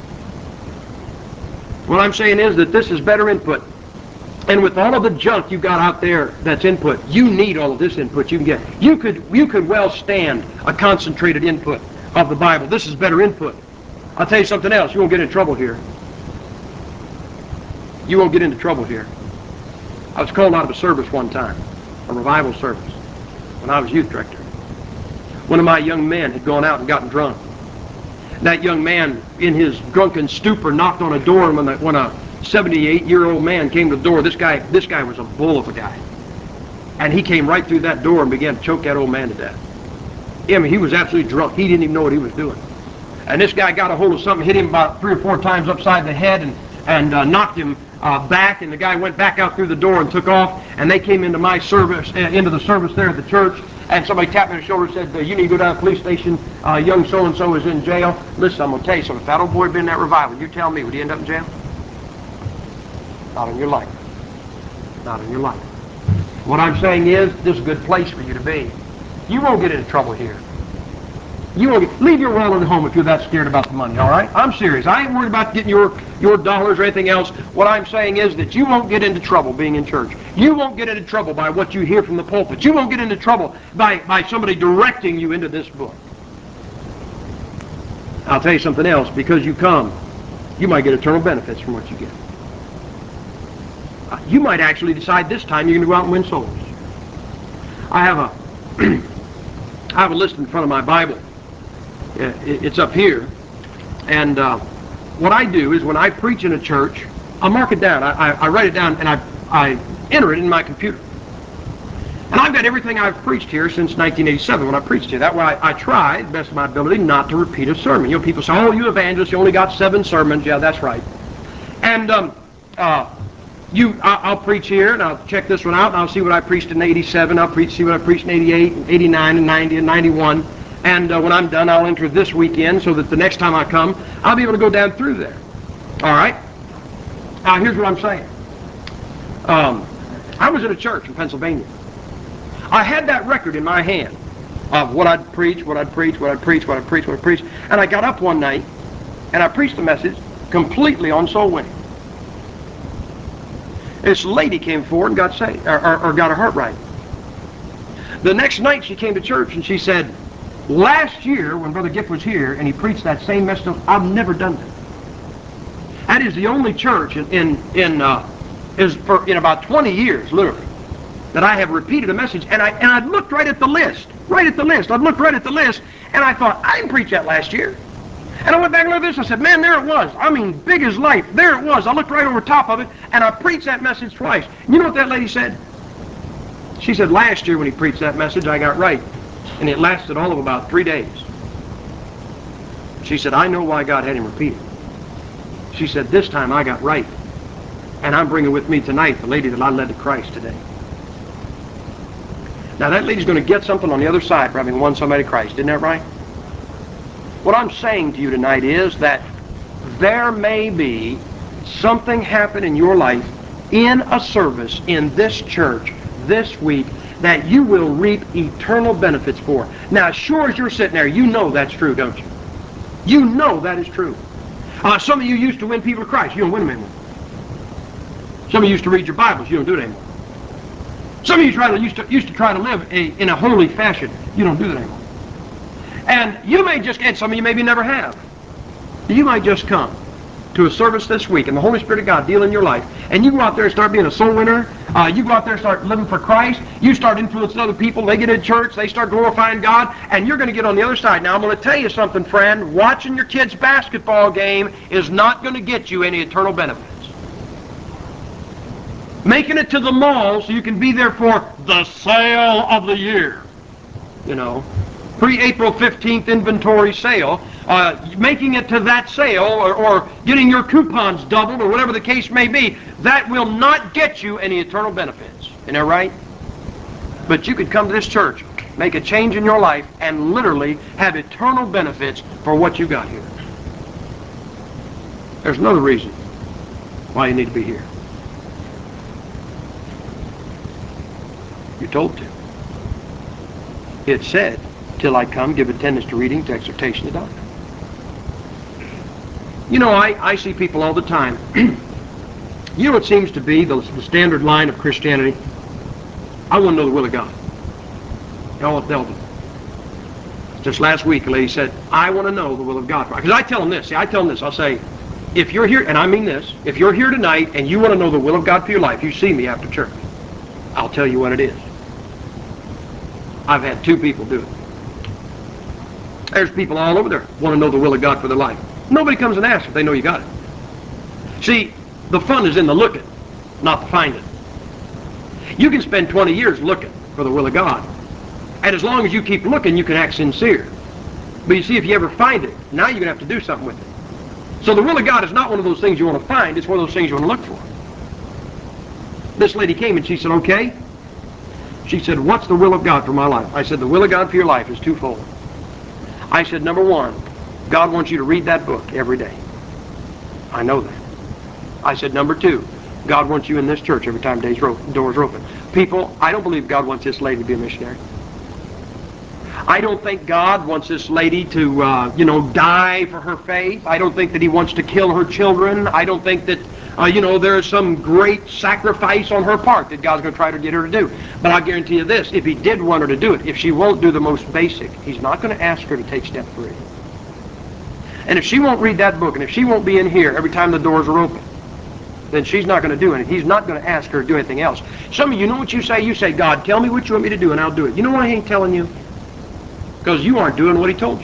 What I'm saying is that this is better input. And with all of the junk you got out there that's input, you need all of this input you can get. You could, you could well stand a concentrated input of the Bible. This is better input. I'll tell you something else. You won't get in trouble here. You won't get into trouble here. I was called out of a service one time, a revival service, when I was youth director. One of my young men had gone out and gotten drunk. That young man, in his drunken stupor, knocked on a door, and when, the, when a seventy-eight-year-old man came to the door, this guy, this guy was a bull of a guy. And he came right through that door and began to choke that old man to death. I mean, he was absolutely drunk. He didn't even know what he was doing. And this guy got a hold of something, hit him about three or four times upside the head, and, and uh, knocked him uh, back, and the guy went back out through the door and took off, and they came into my service, uh, into the service there at the church, and somebody tapped me on the shoulder and said, uh, you need to go down to the police station, uh, young so-and-so is in jail. Listen, I'm going to tell you something. If that old boy had been in that revival, you tell me, would he end up in jail? Not in your life. Not in your life. What I'm saying is, this is a good place for you to be. You won't get into trouble here. You won't get, leave your wallet at home if you're that scared about the money, all right? I'm serious. I ain't worried about getting your, your dollars or anything else. What I'm saying is that you won't get into trouble being in church. You won't get into trouble by what you hear from the pulpit. You won't get into trouble by, by somebody directing you into this book. I'll tell you something else. Because you come, you might get eternal benefits from what you get. Uh, you might actually decide this time you're going to go out and win souls. I have a, I have a list in front of my Bible. It's up here, and uh, what I do is when I preach in a church, I'll mark it down. I, I, I write it down, and I, I enter it in my computer. And I've got everything I've preached here since nineteen eighty-seven when I preached here. That way I, I try, to the best of my ability, not to repeat a sermon. You know, people say, oh, you evangelists, you only got seven sermons. Yeah, that's right. And um, uh, you, I, I'll preach here, and I'll check this one out, and I'll see what I preached in eighty-seven. I'll preach, see what I preached in eighty-eight, and eighty-nine, and ninety, and ninety-one. And uh, when I'm done, I'll enter this weekend so that the next time I come, I'll be able to go down through there. All right? Now, here's what I'm saying. Um, I was in a church in Pennsylvania. I had that record in my hand of what I'd preach, what I'd preach, what I'd preach, what I'd preach, what I'd preach. And I got up one night, and I preached a message completely on soul winning. This lady came forward and got saved, or, or, or got her heart right. The next night, she came to church, and she said, last year, when Brother Giff was here, and he preached that same message, I've never done that. That is the only church in in in, uh, is for in about twenty years, literally, that I have repeated a message. And I and I looked right at the list, right at the list. I looked right at the list, and I thought I didn't preach that last year. And I went back and looked at this. I said, man, there it was. I mean, big as life. There it was. I looked right over top of it, and I preached that message twice. You know what that lady said? She said, last year when he preached that message, I got right. And it lasted all of about three days. She said, I know why God had him repeat it. She said, this time I got right. And I'm bringing with me tonight the lady that I led to Christ today. Now that lady's going to get something on the other side for having won somebody to Christ. Isn't that right? What I'm saying to you tonight is that there may be something happen in your life in a service in this church this week that you will reap eternal benefits for. Now, as sure as you're sitting there, you know that's true, don't you? You know that is true. Uh, some of you used to win people to Christ. You don't win them anymore. Some of you used to read your Bibles. You don't do it anymore. Some of you try to, used, to, used to try to live a, in a holy fashion. You don't do that anymore. And you may just, and some of you maybe never have. You might just come to a service this week, and the Holy Spirit of God deal in your life, and you go out there and start being a soul winner. Uh, you go out there and start living for Christ. You start influencing other people. They get in church. They start glorifying God, and you're going to get on the other side. Now, I'm going to tell you something, friend. Watching your kid's basketball game is not going to get you any eternal benefits. Making it to the mall so you can be there for the sale of the year, you know, pre-April fifteenth inventory sale, uh, making it to that sale or, or getting your coupons doubled or whatever the case may be, that will not get you any eternal benefits. Isn't that right? But you could come to this church, make a change in your life, and literally have eternal benefits for what you got here. There's another reason why you need to be here. You're told to. It said, till I come, give attendance to reading, to exhortation, to doctrine. You know, I, I see people all the time. You know what seems to be the, the standard line of Christianity? I want to know the will of God. Y'all they'll do. Just last week, a lady said, I want to know the will of God. Because I tell them this. See, I tell them this. I'll say, if you're here, and I mean this, if you're here tonight and you want to know the will of God for your life, you see me after church. I'll tell you what it is. I've had two people do it. There's people all over there want to know the will of God for their life. Nobody comes and asks if they know you got it. See, the fun is in the looking, not the finding. You can spend twenty years looking for the will of God. And as long as you keep looking, you can act sincere. But you see, if you ever find it, now you're going to have to do something with it. So the will of God is not one of those things you want to find, it's one of those things you want to look for. This lady came and she said, okay. She said, what's the will of God for my life? I said, the will of God for your life is twofold. I said, number one, God wants you to read that book every day. I know that. I said, number two, God wants you in this church every time days ro- doors are open. People, I don't believe God wants this lady to be a missionary. I don't think God wants this lady to, uh, you know, die for her faith. I don't think that He wants to kill her children. I don't think that, uh, you know, there is some great sacrifice on her part that God's going to try to get her to do. But I guarantee you this, if He did want her to do it, if she won't do the most basic, He's not going to ask her to take step three. And if she won't read that book, and if she won't be in here every time the doors are open, then she's not going to do anything. He's not going to ask her to do anything else. Some of you know what you say? You say, God, tell me what you want me to do, and I'll do it. You know why He ain't telling you? Because you aren't doing what He told you.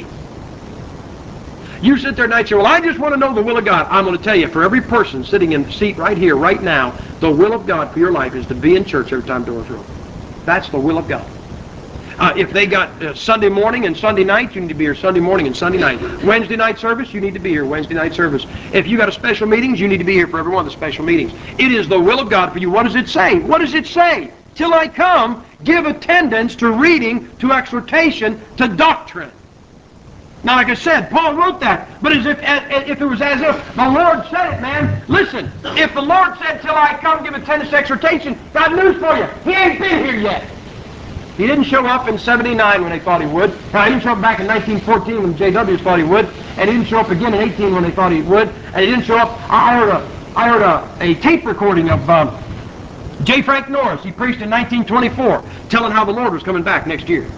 You sit there tonight and say, well, I just want to know the will of God. I'm going to tell you, for every person sitting in the seat right here, right now, the will of God for your life is to be in church every time doors are open. That's the will of God. Uh, if they got uh, Sunday morning and Sunday night, you need to be here Sunday morning and Sunday night. Wednesday night service, you need to be here Wednesday night service. If you got a special meetings, you need to be here for every one of the special meetings. It is the will of God for you. What does it say? What does it say? Till I come, give attendance to reading, to exhortation, to doctrine. Now, like I said, Paul wrote that, but as if, as, if it was as if the Lord said it, man. Listen, if the Lord said, till I come, give attendance to exhortation, got news for you. He ain't been here yet. He didn't show up in seventy-nine when they thought he would. Now, he didn't show up back in nineteen fourteen when the J Ws thought he would. And he didn't show up again in eighteen when they thought he would. And he didn't show up. I heard a, I heard a, a tape recording of um, J. Frank Norris. He preached in nineteen twenty-four, telling how the Lord was coming back next year.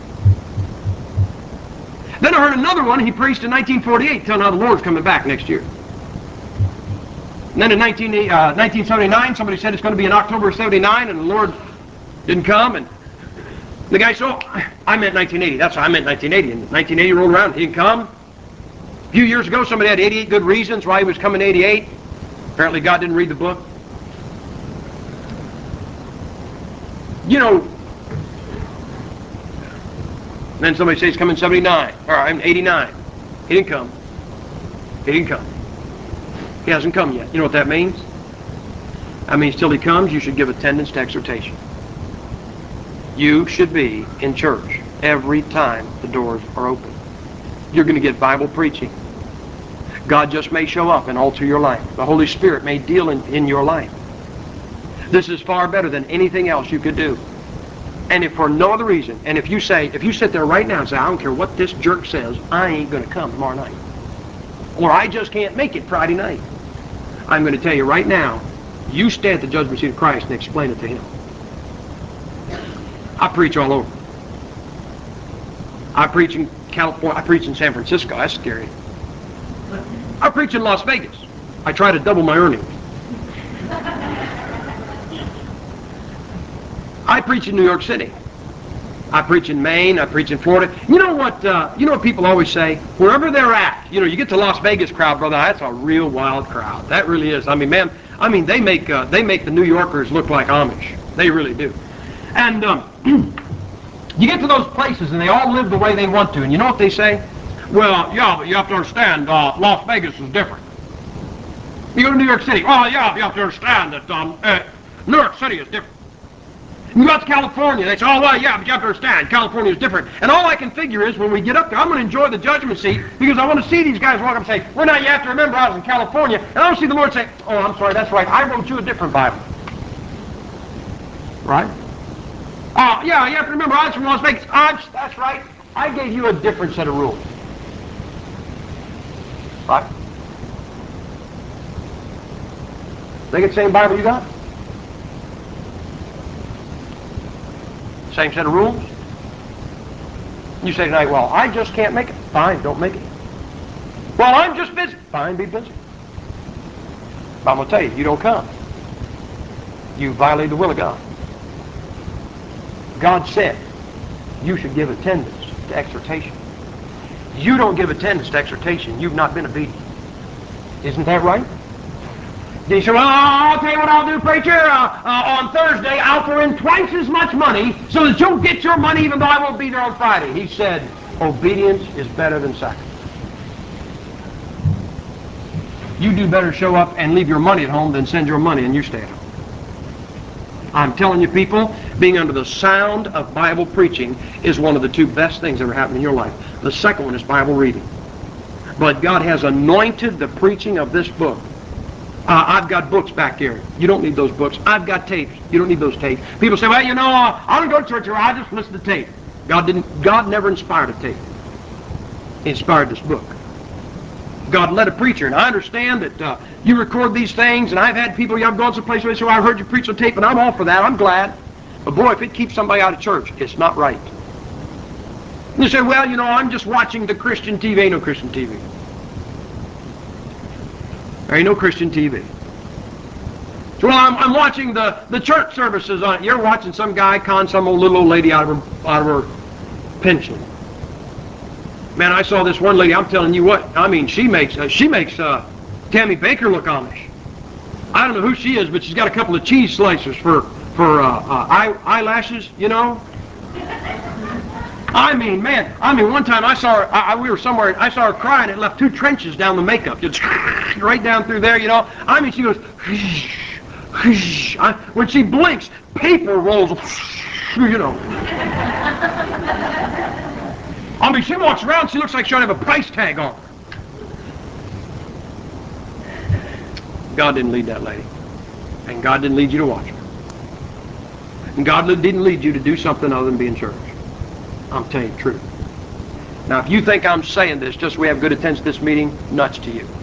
Then I heard another one. He preached in nineteen forty-eight, telling how the Lord was coming back next year. And then in nineteen, uh, nineteen seventy-nine, somebody said it's going to be in October of seventy-nine, and the Lord didn't come. And the guy said, oh, I meant nineteen eighty. That's what I meant nineteen eighty. And nineteen eighty rolled around. He didn't come. A few years ago, somebody had eighty-eight good reasons why he was coming in eighty-eight. Apparently, God didn't read the book. You know, then somebody says he's coming in seventy-nine. Or I'm eighty-nine. He didn't come. He didn't come. He hasn't come yet. You know what that means? That means till He comes, you should give attendance to exhortation. You should be in church every time the doors are open. You're going to get Bible preaching. God just may show up and alter your life. The Holy Spirit may deal in, in your life. This is far better than anything else you could do. And if for no other reason, and if you say, if you sit there right now and say, I don't care what this jerk says, I ain't going to come tomorrow night. Or I just can't make it Friday night. I'm going to tell you right now, you stay at the judgment seat of Christ and explain it to Him. I preach all over. I preach in California. I preach in San Francisco. That's scary. I preach in Las Vegas. I try to double my earnings. I preach in New York City. I preach in Maine. I preach in Florida. You know what? Uh, you know what people always say? Wherever they're at, you know, you get to Las Vegas crowd, brother. That's a real wild crowd. That really is. I mean, man. I mean, they make uh, they make the New Yorkers look like Amish. They really do. And um, you get to those places, and they all live the way they want to. And you know what they say? Well, yeah, but you have to understand, uh, Las Vegas is different. You go to New York City. Oh, yeah, you have to understand that um, uh, New York City is different. You go out to California, they say, oh, well, yeah, but you have to understand, California is different. And all I can figure is when we get up there, I'm going to enjoy the judgment seat because I want to see these guys walk up and say, well, now you have to remember I was in California. And I'll see the Lord say, oh, I'm sorry, that's right, I wrote you a different Bible. Right? Oh, yeah, you have to remember I was from Las Vegas. I'm, that's right, I gave you a different set of rules. Right? They get the same Bible you got? Same set of rules? You say tonight, well, I just can't make it. Fine, don't make it. Well, I'm just busy. Fine, be busy. But I'm going to tell you, you don't come. You violate the will of God. God said you should give attendance to exhortation. You don't give attendance to exhortation, you've not been obedient. Isn't that right? They say, well, I'll tell you what I'll do, preacher. Uh, uh, on Thursday, I'll throw in twice as much money so that you'll get your money even though I won't be there on Friday. He said, obedience is better than sacrifice. You do better show up and leave your money at home than send your money and you stay at home. I'm telling you, people, being under the sound of Bible preaching is one of the two best things that ever happened in your life. The second one is Bible reading. But God has anointed the preaching of this book. Uh, I've got books back here. You don't need those books. I've got tapes. You don't need those tapes. People say, well, you know, uh, I don't go to church here. I just listen to tape. God didn't. God never inspired a tape. He inspired this book. God led a preacher, and I understand that uh, you record these things, and I've had people, I've gone someplace where they say, well, I heard you preach on tape, and I'm all for that. I'm glad. But boy, if it keeps somebody out of church, it's not right. And you say, well, you know, I'm just watching the Christian T V. Ain't no Christian T V. There ain't no Christian T V. So, well, I'm, I'm watching the, the church services on it. You're watching some guy con some old little old lady out of her, out of her pension. Man, I saw this one lady, I'm telling you what, I mean, she makes, uh, she makes uh, Tammy Baker look Amish. I don't know who she is, but she's got a couple of cheese slicers for, for uh, uh, eye, eyelashes, you know. I mean, man, I mean, one time I saw her, I, I, we were somewhere, I saw her cry, and it left two trenches down the makeup. It's right down through there, you know. I mean, she goes, I, when she blinks, paper rolls, you know. I mean, she walks around, she looks like she ought to have a price tag on. God didn't lead that lady. And God didn't lead you to watch her. And God didn't lead you to do something other than be in church. I'm telling you the truth. Now, if you think I'm saying this just so we have good attendance at this meeting, nuts to you.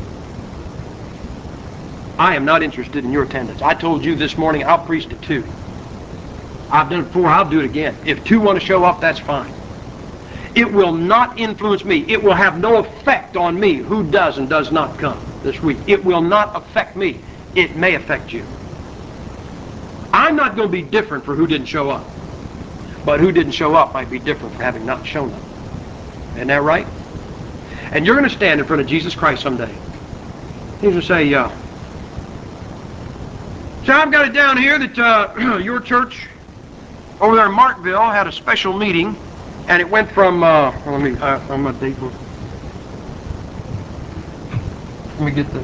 I am not interested in your attendance. I told you this morning I'll preach to two. I've done it before, I'll do it again. If two want to show up, that's fine. It will not influence me. It will have no effect on me who does and does not come this week. It will not affect me. It may affect you. I'm not going to be different for who didn't show up. But who didn't show up might be different for having not shown up. Isn't that right? And you're going to stand in front of Jesus Christ someday. He's going to say, uh, so I've got it down here that uh, your church over there in Markville had a special meeting, and it went from, uh, let me, uh, on my date book. Let me get this.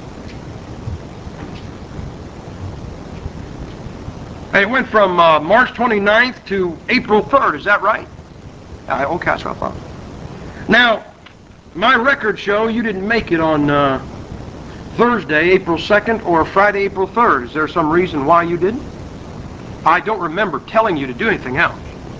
It went from uh, March twenty-ninth to April third, is that right? Uh, okay, that's what I thought. Now, my records show you didn't make it on uh, Thursday, April second, or Friday, April third. Is there some reason why you didn't? I don't remember telling you to do anything else.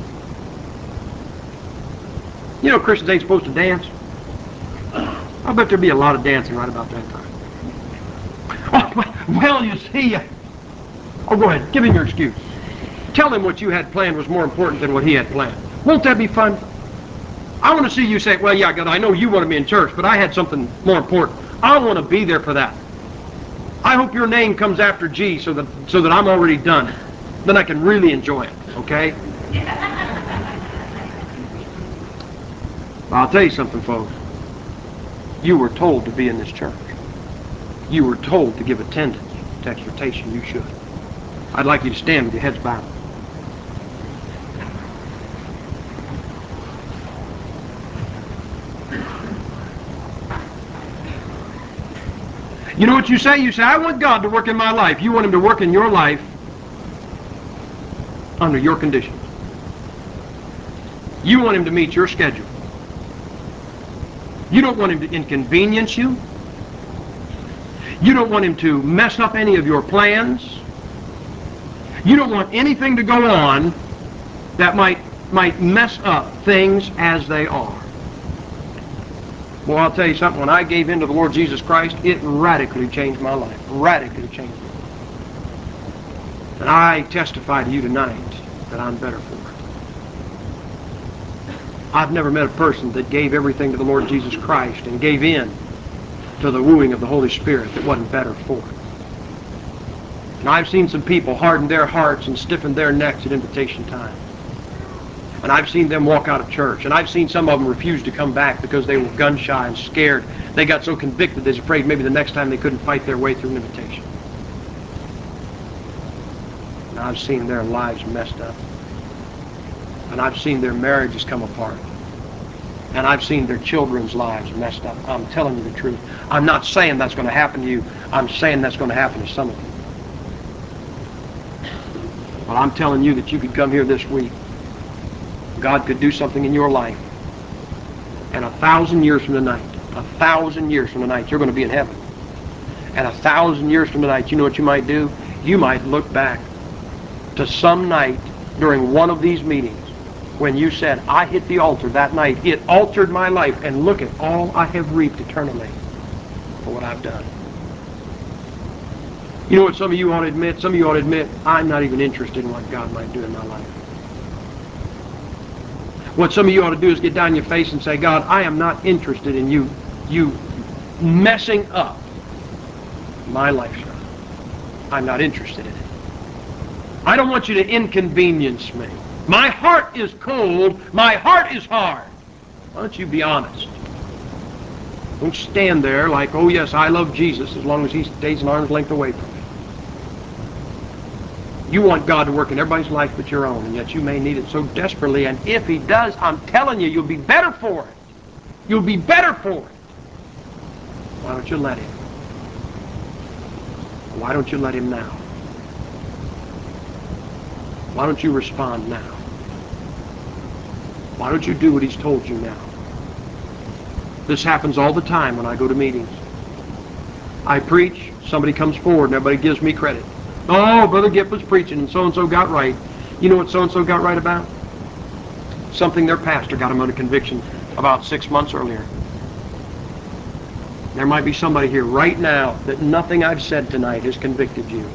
You know Christians ain't supposed to dance. I bet there'd be a lot of dancing right about that time. Oh, well, you see, uh, oh, go ahead, give him your excuse. Tell him what you had planned was more important than what he had planned. Won't that be fun? I want to see you say, well, yeah, God, I know you want to be in church, but I had something more important. I want to be there for that. I hope your name comes after G so that, so that I'm already done. Then I can really enjoy it, okay? I'll tell you something, folks. You were told to be in this church. You were told to give attendance to exhortation. You should. I'd like you to stand with your heads bowed. You know what you say? You say, I want God to work in my life. You want Him to work in your life. under your conditions. You want Him to meet your schedule. You don't want Him to inconvenience you. You don't want Him to mess up any of your plans. You don't want anything to go on that might, might mess up things as they are. Well, I'll tell you something. When I gave in to the Lord Jesus Christ, it radically changed my life. Radically changed me. And I testify to you tonight that I'm better for it. I've never met a person that gave everything to the Lord Jesus Christ and gave in to the wooing of the Holy Spirit that wasn't better for it. And I've seen some people harden their hearts and stiffen their necks at invitation time. And I've seen them walk out of church. And I've seen some of them refuse to come back because they were gun-shy and scared. They got so convicted they was afraid maybe the next time they couldn't fight their way through an invitation. And I've seen their lives messed up. And I've seen their marriages come apart. And I've seen their children's lives messed up. I'm telling you the truth. I'm not saying that's going to happen to you. I'm saying that's going to happen to some of you. But I'm telling you that you could come here this week. God could do something in your life. And a thousand years from tonight, a thousand years from tonight, you're going to be in heaven. And a thousand years from tonight, you know what you might do? You might look back to some night during one of these meetings when you said, I hit the altar that night. It altered my life. And look at all I have reaped eternally for what I've done. You know what some of you ought to admit? Some of you ought to admit, I'm not even interested in what God might do in my life. What some of you ought to do is get down on your face and say, God, I am not interested in you, you messing up my lifestyle. I'm not interested in it. I don't want you to inconvenience me. My heart is cold. My heart is hard. Why don't you be honest? Don't stand there like, oh yes, I love Jesus as long as He stays an arm's length away from me. You want God to work in everybody's life but your own, and yet you may need it so desperately. And if He does, I'm telling you, you'll be better for it. You'll be better for it. Why don't you let Him? Why don't you let Him now? Why don't you respond now? Why don't you do what He's told you now? This happens all the time when I go to meetings. I preach, somebody comes forward, and everybody gives me credit. Oh, Brother Gipp was preaching, and so-and-so got right. You know what so-and-so got right about? Something their pastor got him under conviction about six months earlier. There might be somebody here right now that nothing I've said tonight has convicted you.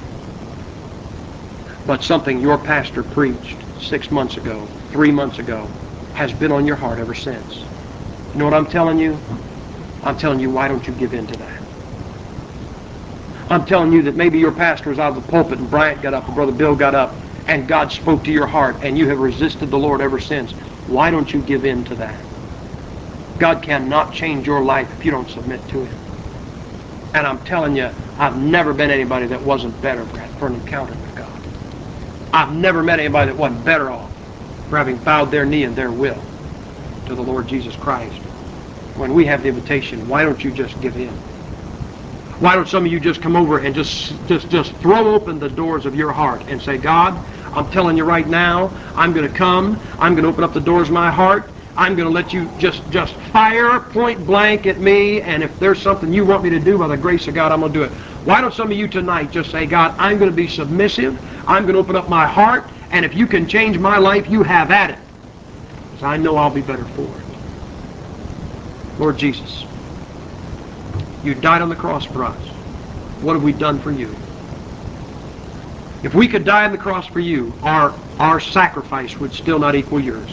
But something your pastor preached six months ago, three months ago, has been on your heart ever since. You know what I'm telling you? I'm telling you, why don't you give in to that? I'm telling you that maybe your pastor was out of the pulpit and Bryant got up and Brother Bill got up and God spoke to your heart and you have resisted the Lord ever since. Why don't you give in to that? God cannot change your life if you don't submit to Him. And I'm telling you, I've never been anybody that wasn't better for an encounter with God. I've never met anybody that wasn't better off for having bowed their knee and their will to the Lord Jesus Christ. When we have the invitation, why don't you just give in? Why don't some of you just come over and just, just, just throw open the doors of your heart and say, God, I'm telling you right now, I'm going to come. I'm going to open up the doors of my heart. I'm going to let you just, just fire point blank at me, and if there's something you want me to do by the grace of God, I'm going to do it. Why don't some of you tonight just say, God, I'm going to be submissive. I'm going to open up my heart, and if you can change my life, you have at it. Because I know I'll be better for it. Lord Jesus, you died on the cross for us. What have we done for you? If we could die on the cross for you, our, our sacrifice would still not equal yours.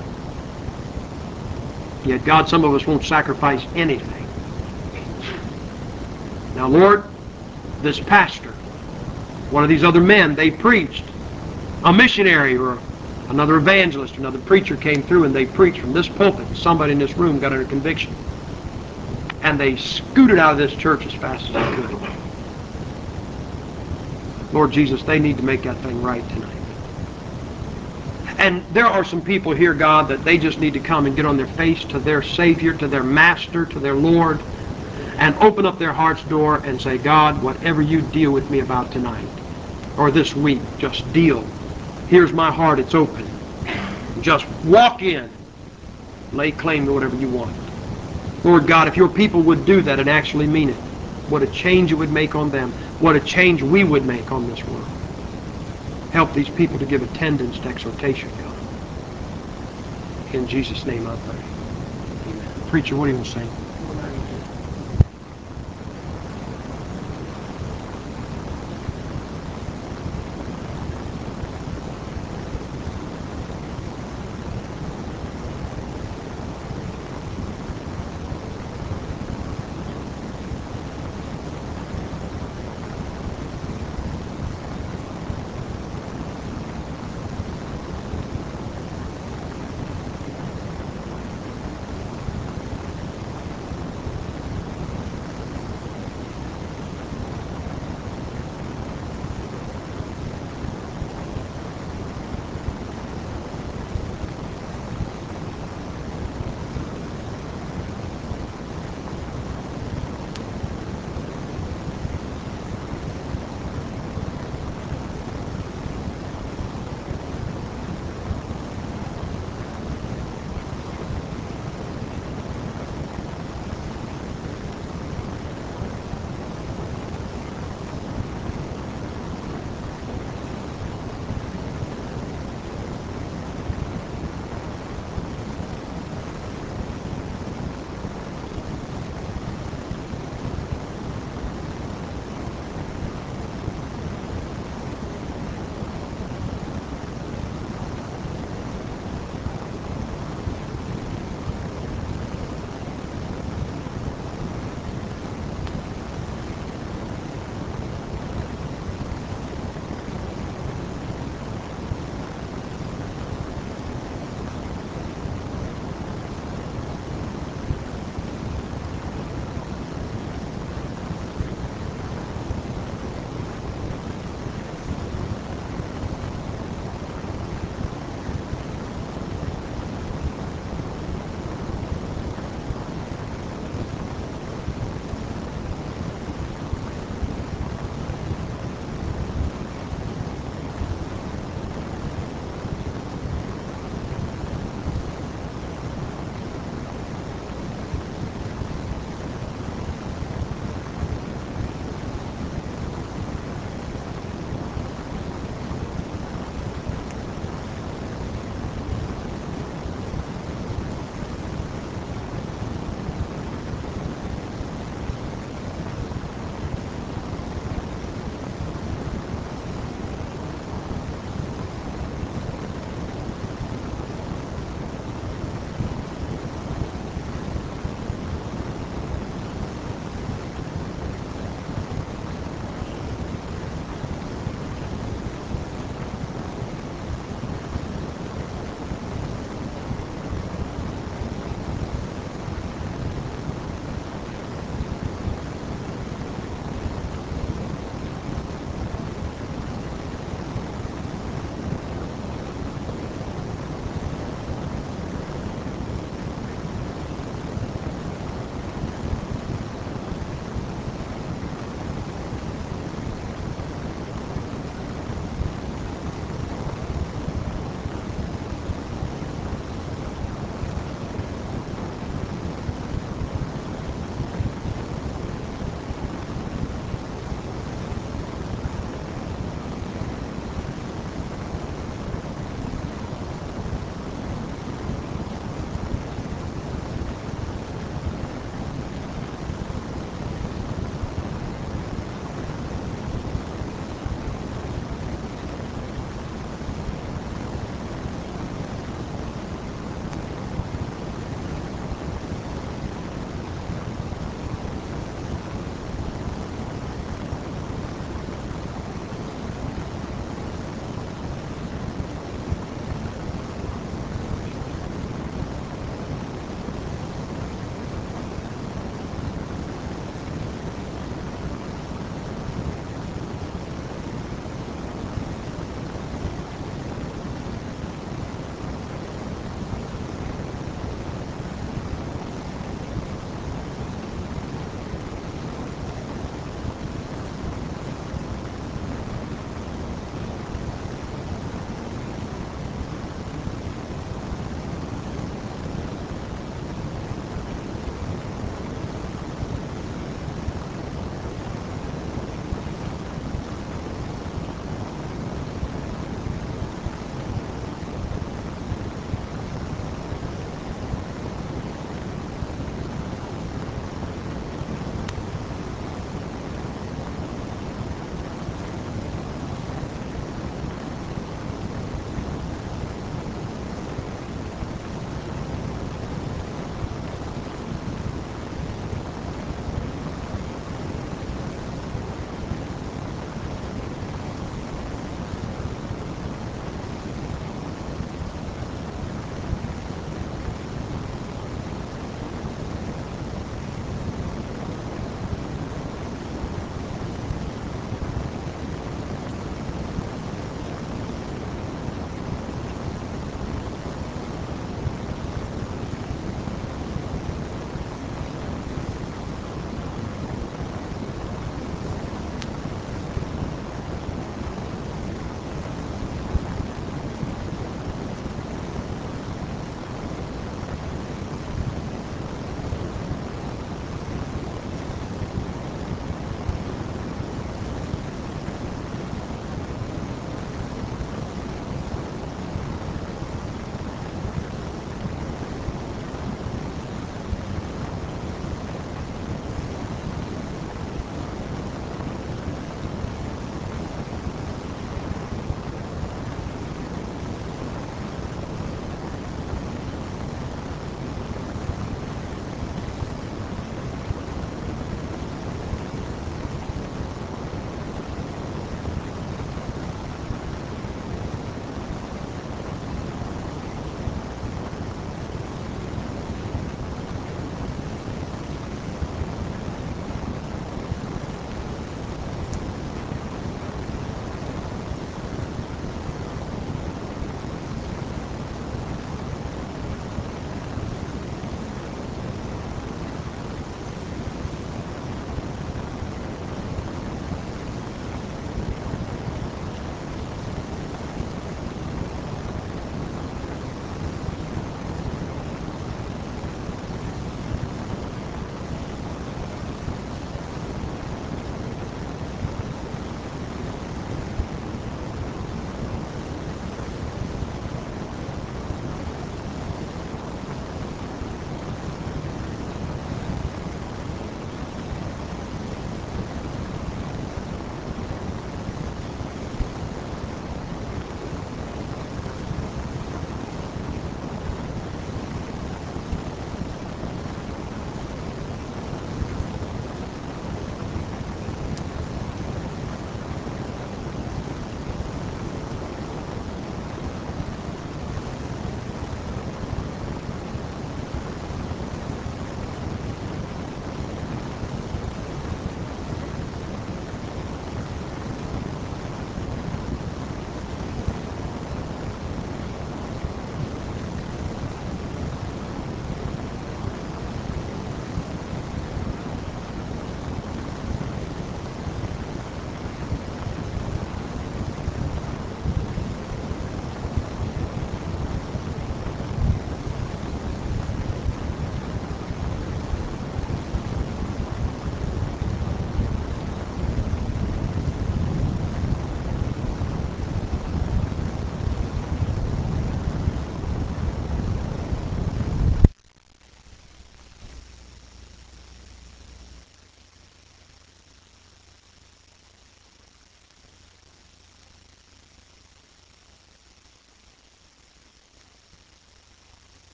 Yet, God, some of us won't sacrifice anything. Now, Lord, this pastor, one of these other men, they preached. A missionary or another evangelist or another preacher came through and they preached from this pulpit. Somebody in this room got under conviction. And they scooted out of this church as fast as they could. Lord Jesus, they need to make that thing right tonight. And there are some people here, God, that they just need to come and get on their face to their Savior, to their Master, to their Lord, and open up their heart's door and say, God, whatever you deal with me about tonight, or this week, just deal Here's my heart, it's open. Just walk in. Lay claim to whatever you want. Lord God, if your people would do that and actually mean it, what a change it would make on them. What a change we would make on this world. Help these people to give attendance to exhortation, God. In Jesus' name I pray. Amen. Preacher, what do you want to sing?